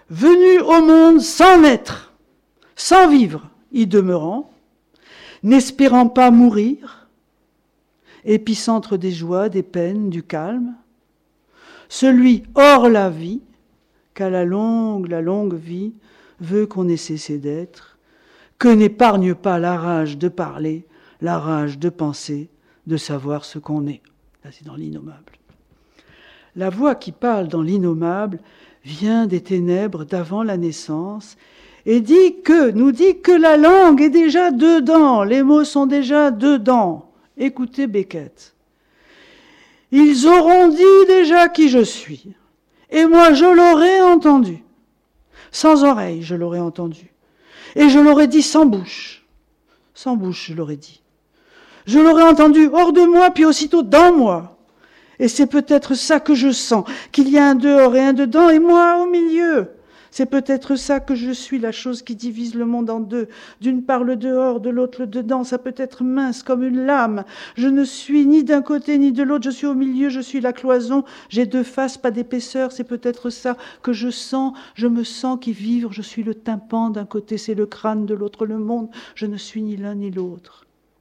venu au monde sans naître, sans vivre, y demeurant, n'espérant pas mourir, épicentre des joies, des peines, du calme, celui hors la vie, qu'à la longue, la longue vie, veut qu'on ait cessé d'être, que n'épargne pas la rage de parler, la rage de penser, de savoir ce qu'on est. Là, c'est dans l'innommable. La voix qui parle dans l'innommable vient des ténèbres d'avant la naissance et dit que, nous dit que la langue est déjà dedans, les mots sont déjà dedans. Écoutez Beckett. Ils auront dit déjà qui je suis, et moi je l'aurais entendu. Sans oreille, je l'aurais entendu. Et je l'aurais dit sans bouche. Sans bouche, je l'aurais dit. Je l'aurais entendu hors de moi, puis aussitôt dans moi. Et c'est peut-être ça que je sens, qu'il y a un dehors et un dedans, et moi au milieu. C'est peut-être ça que je suis, la chose qui divise le monde en deux. D'une part le dehors, de l'autre le dedans, ça peut être mince comme une lame. Je ne suis ni d'un côté ni de l'autre, je suis au milieu, je suis la cloison. J'ai deux faces, pas d'épaisseur, c'est peut-être ça que je sens. Je me sens qui vivre, je suis le tympan, d'un côté c'est le crâne, de l'autre le monde. Je ne suis ni l'un ni l'autre.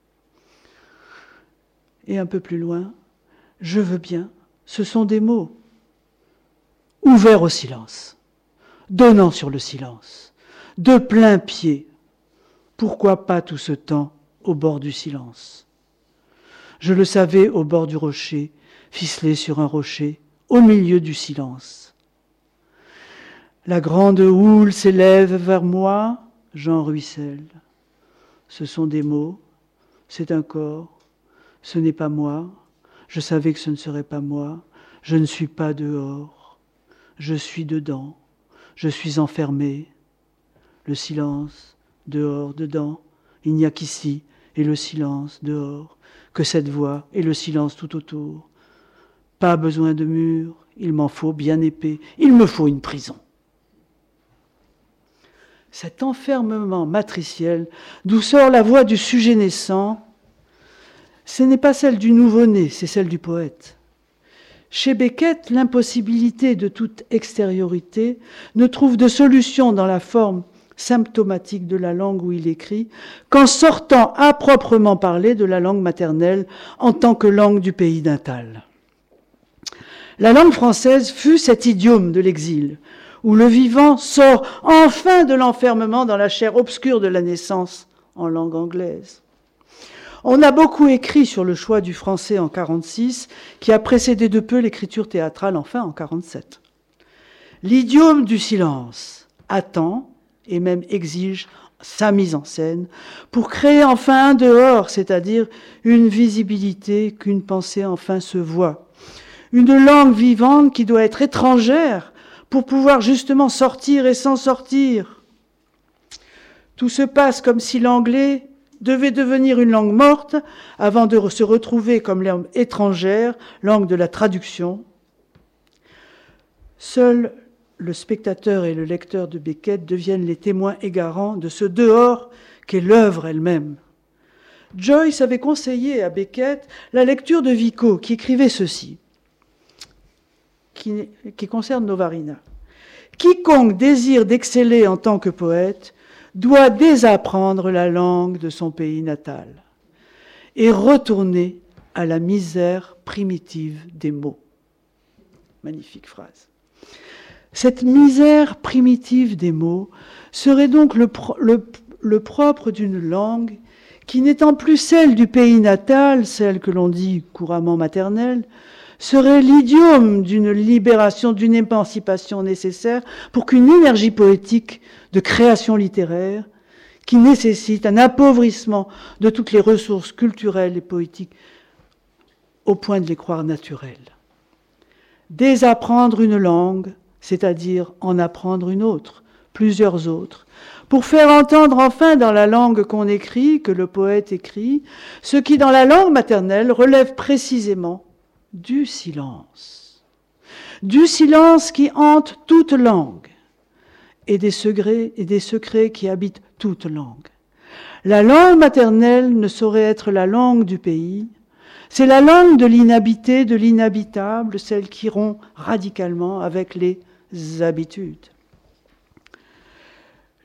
Et un peu plus loin, je veux bien, ce sont des mots ouverts au silence. Donnant sur le silence, de plein pied. Pourquoi pas tout ce temps au bord du silence? Je le savais au bord du rocher, ficelé sur un rocher, au milieu du silence. La grande houle s'élève vers moi, j'en ruisselle. Ce sont des mots, c'est un corps, ce n'est pas moi, je savais que ce ne serait pas moi, je ne suis pas dehors, je suis dedans. Je suis enfermé, le silence, dehors, dedans, il n'y a qu'ici, et le silence, dehors, que cette voix, et le silence tout autour. Pas besoin de mur, il m'en faut bien épais, il me faut une prison. Cet enfermement matriciel, d'où sort la voix du sujet naissant, ce n'est pas celle du nouveau-né, c'est celle du poète. Chez Beckett, l'impossibilité de toute extériorité ne trouve de solution dans la forme symptomatique de la langue où il écrit qu'en sortant à proprement parler de la langue maternelle en tant que langue du pays natal. La langue française fut cet idiome de l'exil, où le vivant sort enfin de l'enfermement dans la chair obscure de la naissance en langue anglaise. On a beaucoup écrit sur le choix du français en quarante-six, qui a précédé de peu l'écriture théâtrale enfin en quarante-sept. L'idiome du silence attend et même exige sa mise en scène pour créer enfin un dehors, c'est-à-dire une visibilité qu'une pensée enfin se voit. Une langue vivante qui doit être étrangère pour pouvoir justement sortir et s'en sortir. Tout se passe comme si l'anglais devait devenir une langue morte avant de se retrouver comme langue étrangère, langue de la traduction. Seul le spectateur et le lecteur de Beckett deviennent les témoins égarants de ce dehors qu'est l'œuvre elle-même. Joyce avait conseillé à Beckett la lecture de Vico, qui écrivait ceci, qui, qui concerne Novarina. « Quiconque désire d'exceller en tant que poète doit désapprendre la langue de son pays natal et retourner à la misère primitive des mots. » Magnifique phrase. Cette misère primitive des mots serait donc le, pro- le, le propre d'une langue qui, n'étant plus celle du pays natal, celle que l'on dit couramment maternelle, serait l'idiome d'une libération, d'une émancipation nécessaire pour qu'une énergie poétique de création littéraire, qui nécessite un appauvrissement de toutes les ressources culturelles et poétiques au point de les croire naturelles. Désapprendre une langue, c'est-à-dire en apprendre une autre, plusieurs autres, pour faire entendre enfin dans la langue qu'on écrit, que le poète écrit, ce qui dans la langue maternelle relève précisément du silence. Du silence qui hante toute langue et des secrets, et des secrets qui habitent toute langue. La langue maternelle ne saurait être la langue du pays, c'est la langue de l'inhabité, de l'inhabitable, celle qui rompt radicalement avec les habitudes.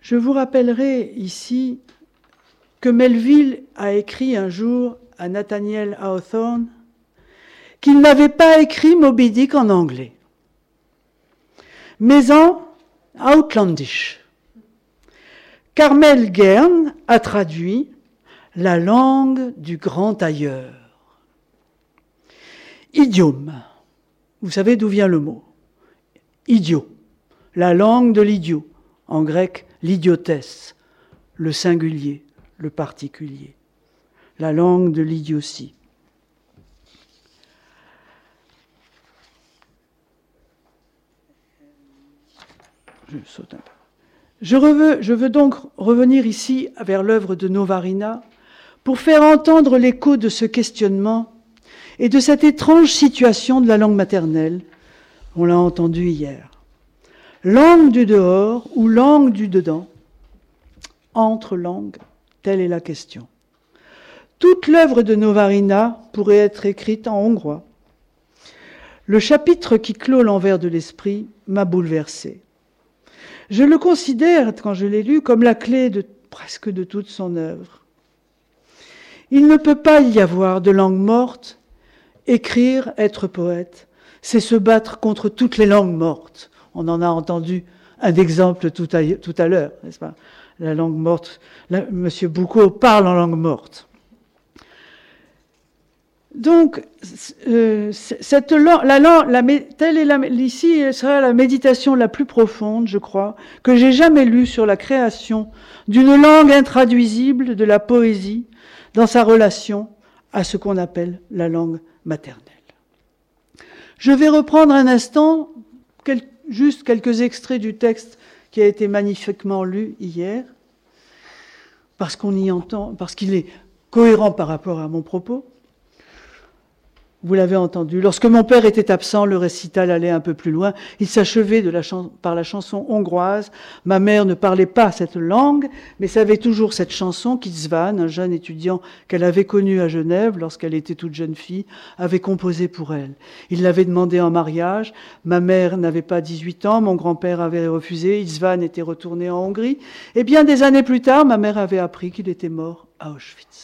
Je vous rappellerai ici que Melville a écrit un jour à Nathaniel Hawthorne qu'il n'avait pas écrit Moby Dick en anglais, mais en outlandish. Carmel Guern a traduit la langue du grand ailleurs. Idiome. Vous savez d'où vient le mot? Idiot. La langue de l'idiot. En grec, l'idiotesse. Le singulier, le particulier. La langue de l'idiotie. Je saute un peu. Je veux, je veux donc revenir ici vers l'œuvre de Novarina pour faire entendre l'écho de ce questionnement et de cette étrange situation de la langue maternelle. On l'a entendu hier. Langue du dehors ou langue du dedans? Entre langues, telle est la question. Toute l'œuvre de Novarina pourrait être écrite en hongrois. Le chapitre qui clôt l'envers de l'esprit m'a bouleversé. Je le considère, quand je l'ai lu, comme la clé de presque de toute son œuvre. Il ne peut pas y avoir de langue morte. Écrire, être poète, c'est se battre contre toutes les langues mortes. On en a entendu un exemple tout à, tout à l'heure, n'est-ce pas? La langue morte. Là, Monsieur Boucault parle en langue morte. Donc, euh, cette langue, la langue, la, telle est la, ici, elle sera la méditation la plus profonde, je crois, que j'ai jamais lue sur la création d'une langue intraduisible de la poésie dans sa relation à ce qu'on appelle la langue maternelle. Je vais reprendre un instant, quel, juste quelques extraits du texte qui a été magnifiquement lu hier, parce qu'on y entend, parce qu'il est cohérent par rapport à mon propos. Vous l'avez entendu. Lorsque mon père était absent, le récital allait un peu plus loin. Il s'achevait de la chan- par la chanson hongroise. Ma mère ne parlait pas cette langue, mais savait toujours cette chanson qu'István, un jeune étudiant qu'elle avait connu à Genève lorsqu'elle était toute jeune fille, avait composée pour elle. Il l'avait demandé en mariage. Ma mère n'avait pas dix-huit ans, mon grand-père avait refusé. István était retourné en Hongrie. Et bien des années plus tard, ma mère avait appris qu'il était mort à Auschwitz.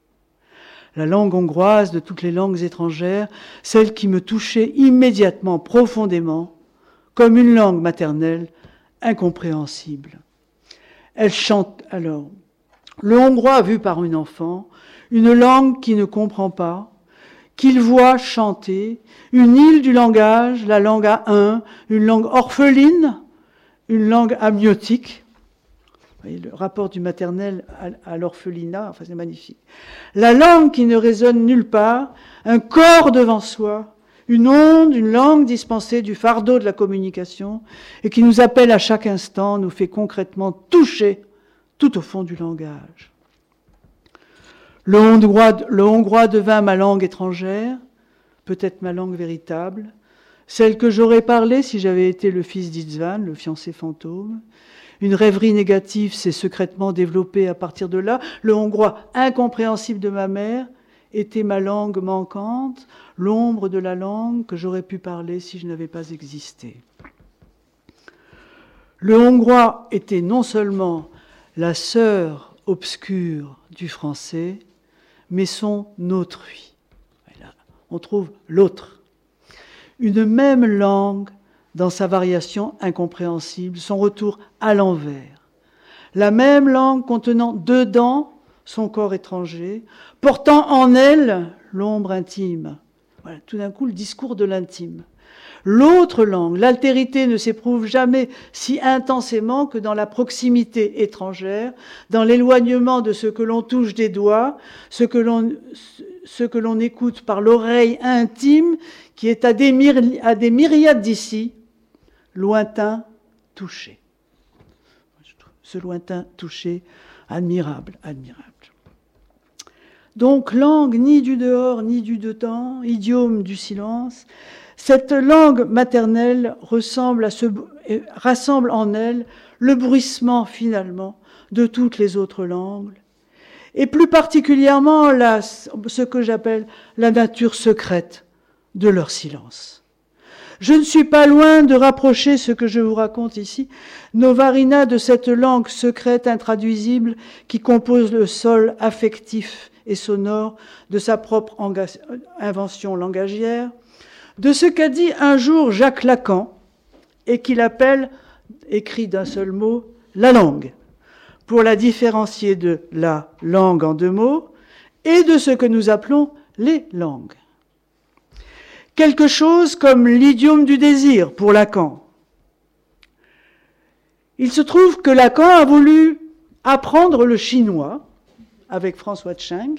La langue hongroise de toutes les langues étrangères, celle qui me touchait immédiatement, profondément, comme une langue maternelle incompréhensible. Elle chante alors. Le hongrois vu par une enfant, une langue qui ne comprend pas, qu'il voit chanter, une île du langage, la langue à un, une langue orpheline, une langue amniotique. Vous voyez, le rapport du maternel à, à l'orphelinat, enfin c'est magnifique. La langue qui ne résonne nulle part, un corps devant soi, une onde, une langue dispensée du fardeau de la communication et qui nous appelle à chaque instant, nous fait concrètement toucher tout au fond du langage. Le hongrois, le hongrois devint ma langue étrangère, peut-être ma langue véritable, celle que j'aurais parlé si j'avais été le fils d'István, le fiancé fantôme. Une rêverie négative s'est secrètement développée à partir de là. Le hongrois incompréhensible de ma mère était ma langue manquante, l'ombre de la langue que j'aurais pu parler si je n'avais pas existé. Le hongrois était non seulement la sœur obscure du français, mais son autrui. Et là, on trouve l'autre. Une même langue dans sa variation incompréhensible, son retour à l'envers. La même langue contenant dedans son corps étranger, portant en elle l'ombre intime. Voilà, tout d'un coup, le discours de l'intime. L'autre langue, l'altérité ne s'éprouve jamais si intensément que dans la proximité étrangère, dans l'éloignement de ce que l'on touche des doigts, ce que l'on, ce que l'on écoute par l'oreille intime, qui est à des, myri- à des myriades d'ici, lointain touché. Ce lointain touché, admirable, admirable. Donc, langue ni du dehors, ni du dedans, idiome du silence, cette langue maternelle ressemble à ce, rassemble en elle le bruissement, finalement, de toutes les autres langues, et plus particulièrement la, ce que j'appelle la nature secrète de leur silence. Je ne suis pas loin de rapprocher ce que je vous raconte ici, Novarina, de cette langue secrète, intraduisible, qui compose le sol affectif et sonore de sa propre invention langagière, de ce qu'a dit un jour Jacques Lacan, et qu'il appelle, écrit d'un seul mot, la langue, pour la différencier de la langue en deux mots, et de ce que nous appelons les langues. Quelque chose comme l'idiome du désir pour Lacan. Il se trouve que Lacan a voulu apprendre le chinois avec François Tcheng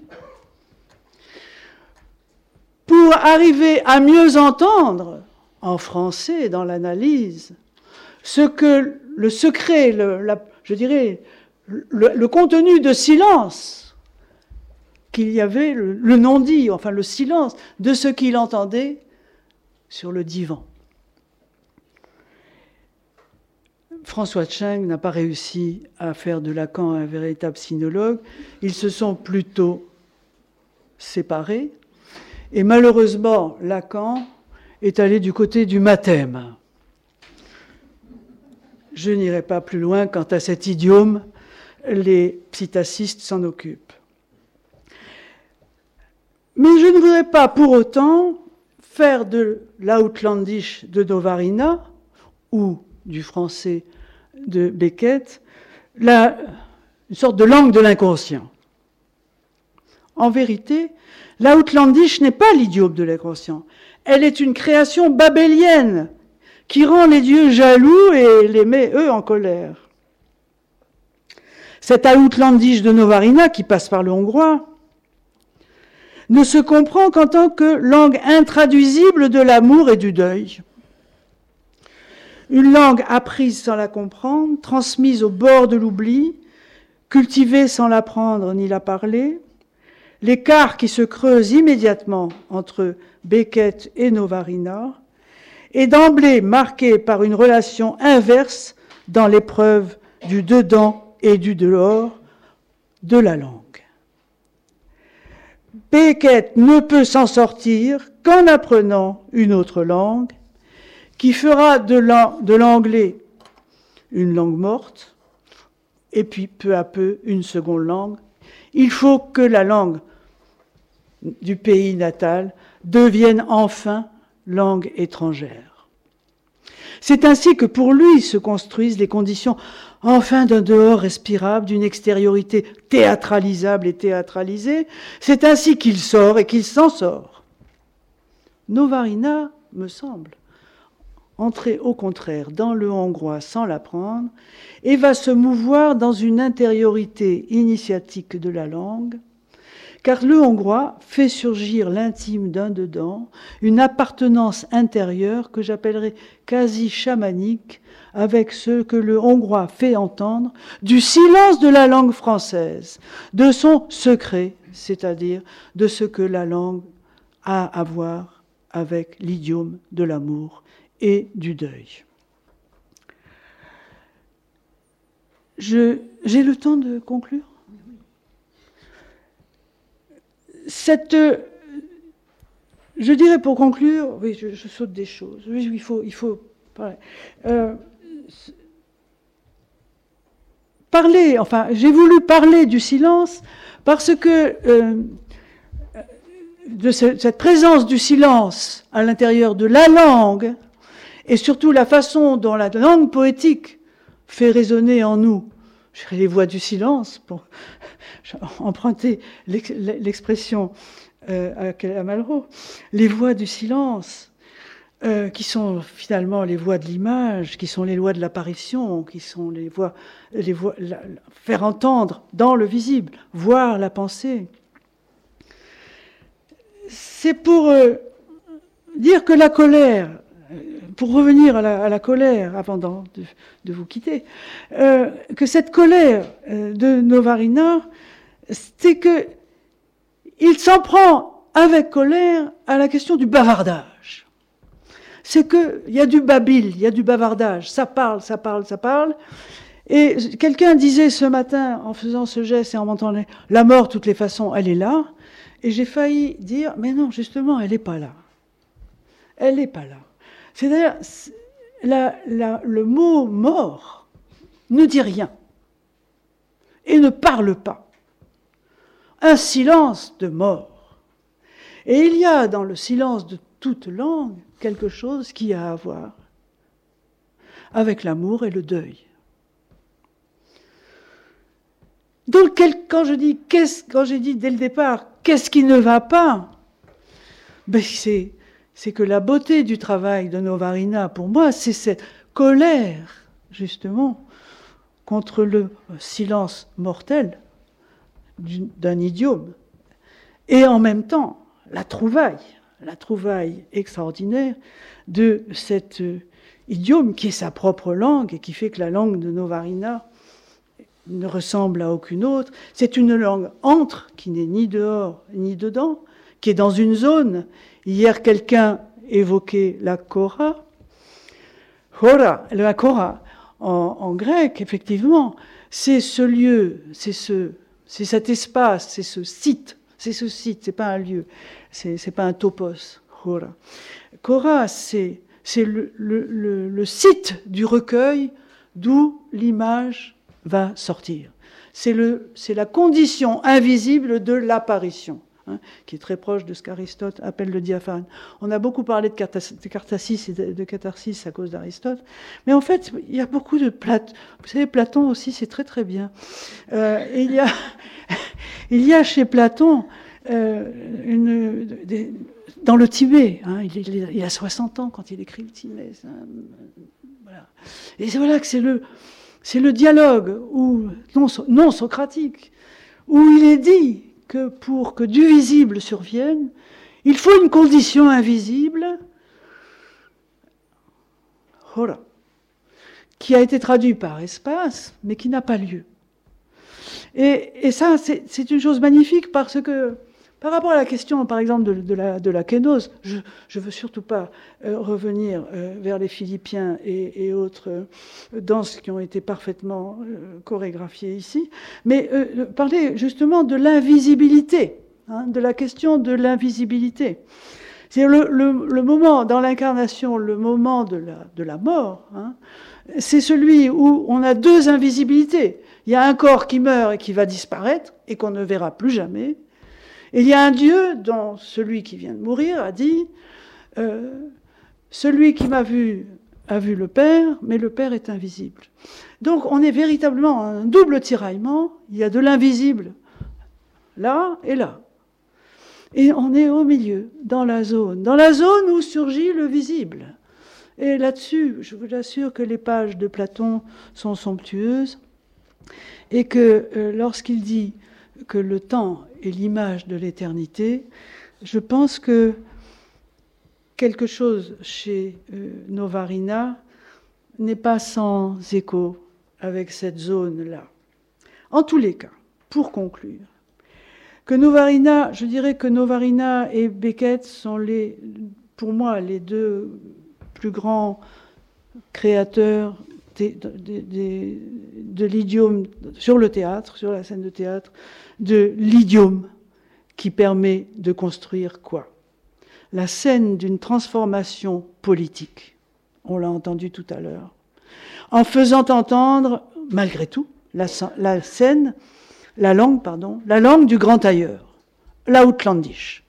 pour arriver à mieux entendre en français dans l'analyse ce que le secret, le, la, je dirais, le, le contenu de silence qu'il y avait, le, le non-dit, enfin le silence de ce qu'il entendait sur le divan. François Tcheng n'a pas réussi à faire de Lacan un véritable sinologue. Ils se sont plutôt séparés. Et malheureusement, Lacan est allé du côté du mathème. Je n'irai pas plus loin quant à cet idiome. Les psittacistes s'en occupent. Mais je ne voudrais pas pour autant faire de l'outlandish de Novarina ou du français de Beckett la, une sorte de langue de l'inconscient. En vérité, l'outlandish n'est pas l'idiome de l'inconscient. Elle est une création babélienne qui rend les dieux jaloux et les met, eux, en colère. Cet outlandish de Novarina, qui passe par le hongrois, ne se comprend qu'en tant que langue intraduisible de l'amour et du deuil. Une langue apprise sans la comprendre, transmise au bord de l'oubli, cultivée sans l'apprendre ni la parler, l'écart qui se creuse immédiatement entre Beckett et Novarina est d'emblée marqué par une relation inverse dans l'épreuve du dedans et du dehors de la langue. Beckett ne peut s'en sortir qu'en apprenant une autre langue qui fera de l'anglais une langue morte et puis peu à peu une seconde langue. Il faut que la langue du pays natal devienne enfin langue étrangère. C'est ainsi que pour lui se construisent les conditions enfin d'un dehors respirable, d'une extériorité théâtralisable et théâtralisée. C'est ainsi qu'il sort et qu'il s'en sort. Novarina, me semble, entrer au contraire dans le hongrois sans l'apprendre et va se mouvoir dans une intériorité initiatique de la langue, car le hongrois fait surgir l'intime d'un dedans, une appartenance intérieure que j'appellerais quasi chamanique, avec ce que le hongrois fait entendre du silence de la langue française, de son secret, c'est-à-dire de ce que la langue a à voir avec l'idiome de l'amour et du deuil. Je, j'ai le temps de conclure ? Cette, je dirais pour conclure, oui, je, je saute des choses. Oui, il faut, il faut parler. Euh, parler, enfin, j'ai voulu parler du silence parce que euh, de ce, cette présence du silence à l'intérieur de la langue et surtout la façon dont la langue poétique fait résonner en nous, je dirais les voix du silence, pour emprunter l'expression euh, à Malraux, les voix du silence, euh, qui sont finalement les voix de l'image, qui sont les lois de l'apparition, qui sont les voix, les voix la, faire entendre dans le visible, voir la pensée. C'est pour euh, dire que la colère, pour revenir à la, à la colère, avant de, de vous quitter, euh, que cette colère euh, de Novarina, c'est que il s'en prend avec colère à la question du bavardage. C'est qu'il y a du babil, il y a du bavardage, ça parle, ça parle, ça parle. Et quelqu'un disait ce matin, en faisant ce geste et en m'entendant, la mort, de toutes les façons, elle est là. Et j'ai failli dire, mais non, justement, elle n'est pas là. Elle n'est pas là. C'est-à-dire, la, la, le mot mort ne dit rien et ne parle pas. Un silence de mort. Et il y a dans le silence de toute langue quelque chose qui a à voir avec l'amour et le deuil. Donc, quand je dis, qu'est-ce, quand j'ai dit dès le départ, qu'est-ce qui ne va pas, ben c'est, c'est que la beauté du travail de Novarina, pour moi, c'est cette colère, justement, contre le silence mortel d'un idiome, et en même temps, la trouvaille, la trouvaille extraordinaire de cet idiome qui est sa propre langue et qui fait que la langue de Novarina ne ressemble à aucune autre. C'est une langue entre, qui n'est ni dehors ni dedans, qui est dans une zone. Hier, quelqu'un évoquait la Kora. Hora, la Kora, en, en grec, effectivement, c'est ce lieu, c'est ce, c'est cet espace, c'est ce site, c'est ce site, c'est pas un lieu, c'est, c'est pas un topos. Hora. Kora, c'est, c'est le, le, le, le site du recueil d'où l'image va sortir. C'est, le, c'est la condition invisible de l'apparition, hein, qui est très proche de ce qu'Aristote appelle le diaphane. On a beaucoup parlé de, catas, de catharsis et de, de catharsis à cause d'Aristote, mais en fait, il y a beaucoup de Platon. Vous savez, Platon aussi, c'est très très bien. Euh, il, y a, il y a chez Platon, euh, une, des, dans le Tibet, hein, il, il, il a soixante ans quand il écrit le Tibet. Hein, voilà. Et c'est voilà que c'est le... C'est le dialogue où, non, non socratique, où il est dit que pour que du visible survienne, il faut une condition invisible, voilà, qui a été traduite par espace, mais qui n'a pas lieu. Et, et ça, c'est, c'est une chose magnifique parce que, par rapport à la question, par exemple, de, de, la, de la kénose, je ne veux surtout pas euh, revenir euh, vers les Philippiens et, et autres euh, danses qui ont été parfaitement euh, chorégraphiées ici, mais euh, parler justement de l'invisibilité, hein, de la question de l'invisibilité. C'est le, le, le moment, dans l'incarnation, le moment de la, de la mort, hein, c'est celui où on a deux invisibilités. Il y a un corps qui meurt et qui va disparaître et qu'on ne verra plus jamais. Et il y a un Dieu dont celui qui vient de mourir a dit euh, « Celui qui m'a vu a vu le Père, mais le Père est invisible. » Donc on est véritablement un double tiraillement. Il y a de l'invisible là et là. Et on est au milieu, dans la zone. Dans la zone où surgit le visible. Et là-dessus, je vous assure que les pages de Platon sont somptueuses. Et que euh, lorsqu'il dit que le temps est l'image de l'éternité, je pense que quelque chose chez euh, Novarina n'est pas sans écho avec cette zone-là. En tous les cas, pour conclure, que Novarina, je dirais que Novarina et Beckett sont les, pour moi, les deux plus grands créateurs de, de, de, de l'idiome sur le théâtre, sur la scène de théâtre, de l'idiome qui permet de construire quoi ? La scène d'une transformation politique, on l'a entendu tout à l'heure, en faisant entendre, malgré tout, la, la scène, la langue, pardon, la langue du grand ailleurs, l'outlandish.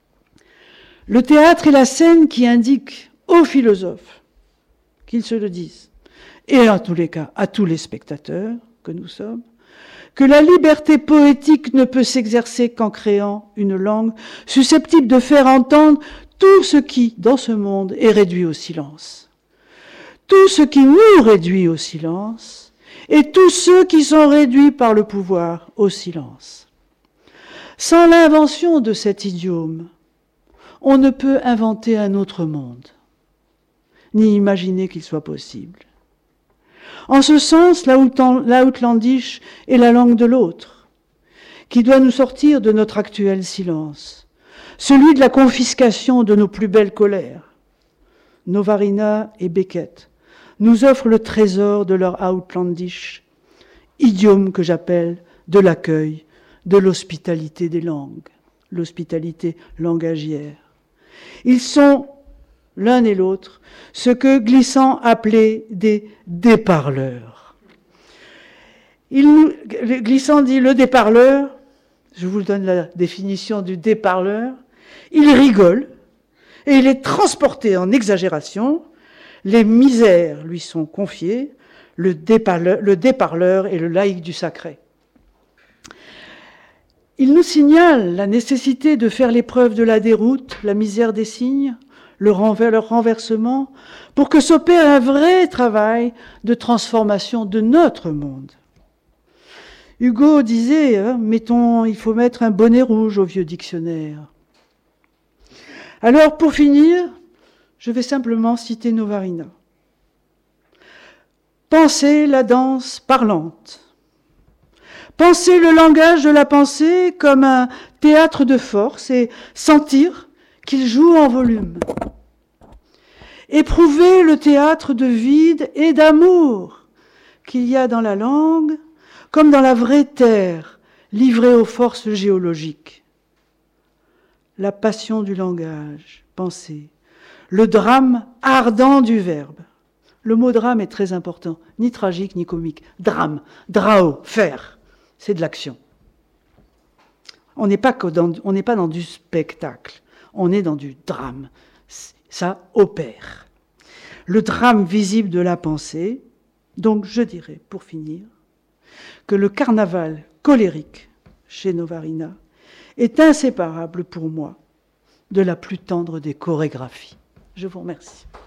Le théâtre est la scène qui indique aux philosophes qu'ils se le disent, et en tous les cas à tous les spectateurs que nous sommes, que la liberté poétique ne peut s'exercer qu'en créant une langue susceptible de faire entendre tout ce qui, dans ce monde, est réduit au silence. Tout ce qui nous réduit au silence, et tous ceux qui sont réduits par le pouvoir au silence. Sans l'invention de cet idiome, on ne peut inventer un autre monde, ni imaginer qu'il soit possible. En ce sens, l'outlandish est la langue de l'autre, qui doit nous sortir de notre actuel silence, celui de la confiscation de nos plus belles colères. Novarina et Beckett nous offrent le trésor de leur outlandish, idiome que j'appelle de l'accueil, de l'hospitalité des langues, l'hospitalité langagière. Ils sont l'un et l'autre, ce que Glissant appelait des déparleurs. Il, Glissant dit le déparleur, je vous donne la définition du déparleur, il rigole et il est transporté en exagération, les misères lui sont confiées, le déparleur, le déparleur est le laïc du sacré. Il nous signale la nécessité de faire l'épreuve de la déroute, la misère des signes, le renver, leur renversement, pour que s'opère un vrai travail de transformation de notre monde. Hugo disait, hein, mettons, il faut mettre un bonnet rouge au vieux dictionnaire. Alors, pour finir, je vais simplement citer Novarina. Pensez la danse parlante. Pensez le langage de la pensée comme un théâtre de force et sentir qu'il joue en volume. Éprouvez le théâtre de vide et d'amour qu'il y a dans la langue, comme dans la vraie terre, livrée aux forces géologiques. La passion du langage, pensez, le drame ardent du verbe. Le mot drame est très important, ni tragique ni comique. Drame, drao, faire. C'est de l'action. On n'est pas, que dans, on n'est pas dans du spectacle, on est dans du drame. Ça opère. Le drame visible de la pensée. Donc je dirais, pour finir, que le carnaval colérique chez Novarina est inséparable pour moi de la plus tendre des chorégraphies. Je vous remercie.